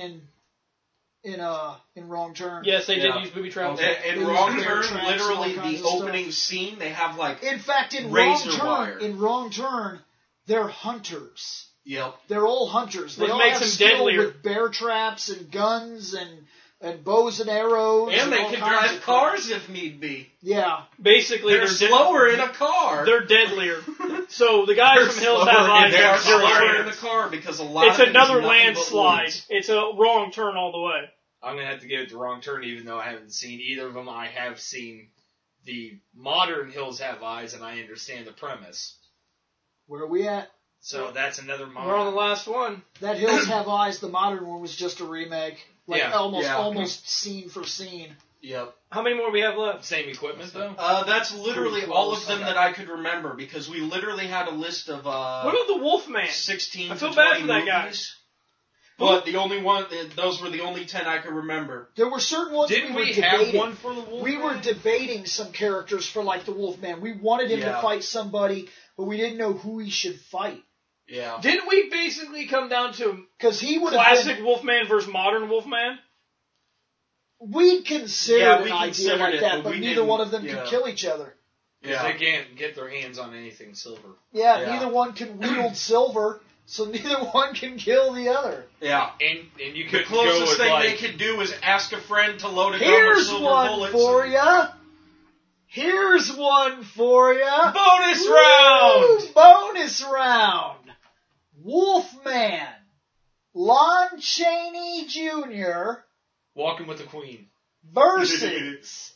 in Wrong Turn. Yes, they did use booby traps. In Wrong Turn, literally the opening scene, they have like in fact, in Wrong Turn, they're hunters. Yep. They're all hunters. They all have skill with bear traps and guns and and bows and arrows. And they can drive cars if need be. Yeah. Basically, they're slower in a car. They're deadlier. So the guys from Hills Have Eyes are slower in the car because a lot of it's another landslide. It's a wrong turn all the way. I'm going to have to give it the wrong turn, even though I haven't seen either of them. I have seen the modern Hills Have Eyes, and I understand the premise. Where are we at? So that's another modern. We're on the last one. That Hills Have Eyes, the modern one, was just a remake. Like almost scene for scene. Yep. How many more we have left? Same equipment though? That's literally all of them that I could remember because we literally had a list of what about the Wolfman? 16 I feel to 20 bad for that movies. But the only one, those were the only 10 I could remember. There were certain ones Didn't we were have debating. one for the Wolfman? We were debating some characters for like the Wolfman. We wanted him to fight somebody, but we didn't know who he should fight. Yeah. Didn't we basically come down to because he would classic Wolfman versus modern Wolfman? We considered an idea like that, but neither one of them could kill each other. Yeah. They can't get their hands on anything silver. Yeah, neither one can wield silver, so neither one can kill the other. Yeah. And you could the closest thing they could do is ask a friend to load a gun with silver bullets. Here's one for ya. Here's one for ya. Bonus round! Bonus round. Wolfman. Lon Chaney Jr. Walking with the Queen. Versus.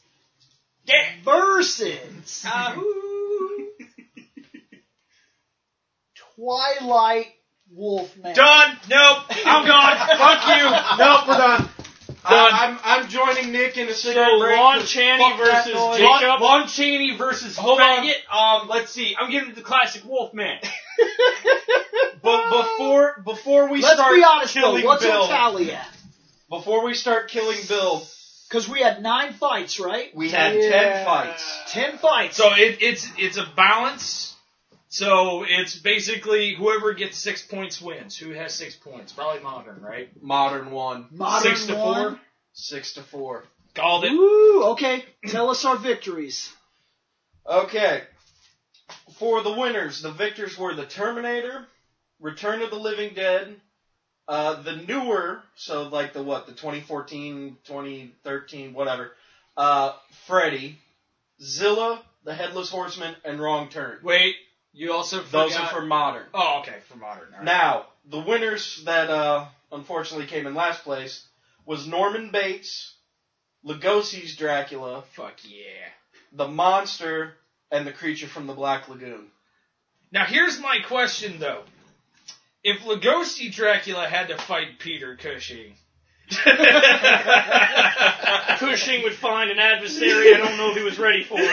Twilight Wolfman. Done. Nope. I'm gone. Fuck you. Nope. We're done. I'm joining Nick in a cigarette break. Lon Chaney versus Jacob. Lon Chaney versus Faggot. Let's see. I'm giving it the classic Wolfman. But before we Let's start be honest, killing though, what's Bill, our tally at? Before we start killing Bill, because we had 9 fights, right? We had 10 fights. 10 fights. So it's a balance. So it's basically whoever gets 6 points wins. Who has 6 points? Probably modern, right? Modern won. Modern 6-4. 6-4. Called it. Ooh, okay. Tell us our victories. Okay. For the winners, the victors were the Terminator, Return of the Living Dead, the newer, so like the 2014, 2013, whatever, Freddy, Zilla, the Headless Horseman, and Wrong Turn. Wait, you also forgot... Those are for modern. Oh, okay, for modern. Right. Now, the winners that unfortunately came in last place was Norman Bates, Lugosi's Dracula. Fuck yeah. The Monster, and the Creature from the Black Lagoon. Now, here's my question, though. If Lugosi Dracula had to fight Peter Cushing... Cushing would find an adversary I don't know if he was ready for.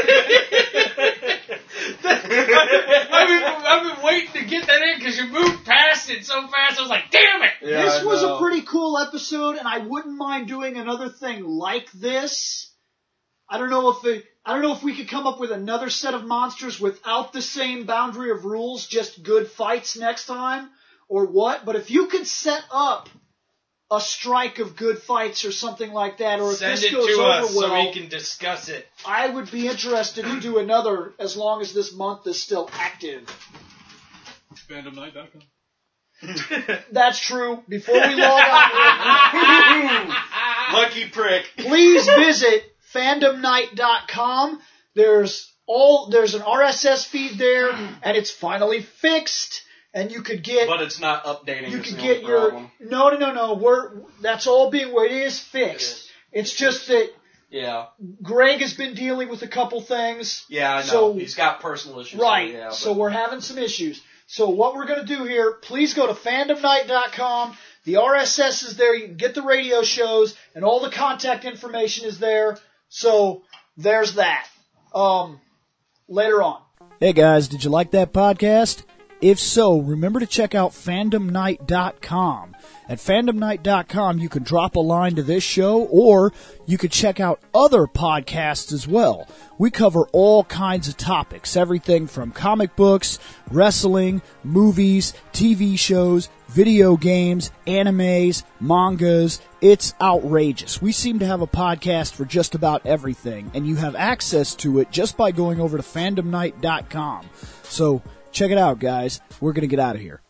I've been waiting to get that in because you moved past it so fast. I was like, damn it! Yeah, this was a pretty cool episode, and I wouldn't mind doing another thing like this. I don't know if we could come up with another set of monsters without the same boundary of rules, just good fights next time, or what. But if you could set up a strike of good fights or something like that, or if Send this it goes to over us well, so we can discuss it. I would be interested to do another as long as this month is still active. FandomNight.com. That's true. Before we log on, lucky prick. Please visit FandomNight.com. There's an RSS feed there, and it's finally fixed. And you could get, but it's not updating. You could get your no. That's all being where it is fixed. It's just that Greg has been dealing with a couple things. Yeah, I know. So, he's got personal issues. Right. So we're having some issues. So what we're going to do here, please go to FandomNight.com. The RSS is there. You can get the radio shows, and all the contact information is there. So there's that. Later on. Hey guys, did you like that podcast? If so, remember to check out FandomNight.com. At FandomNight.com, you can drop a line to this show, or you could check out other podcasts as well. We cover all kinds of topics, everything from comic books, wrestling, movies, TV shows, video games, animes, mangas. It's outrageous. We seem to have a podcast for just about everything, and you have access to it just by going over to FandomNight.com. So, check it out, guys. We're going to get out of here.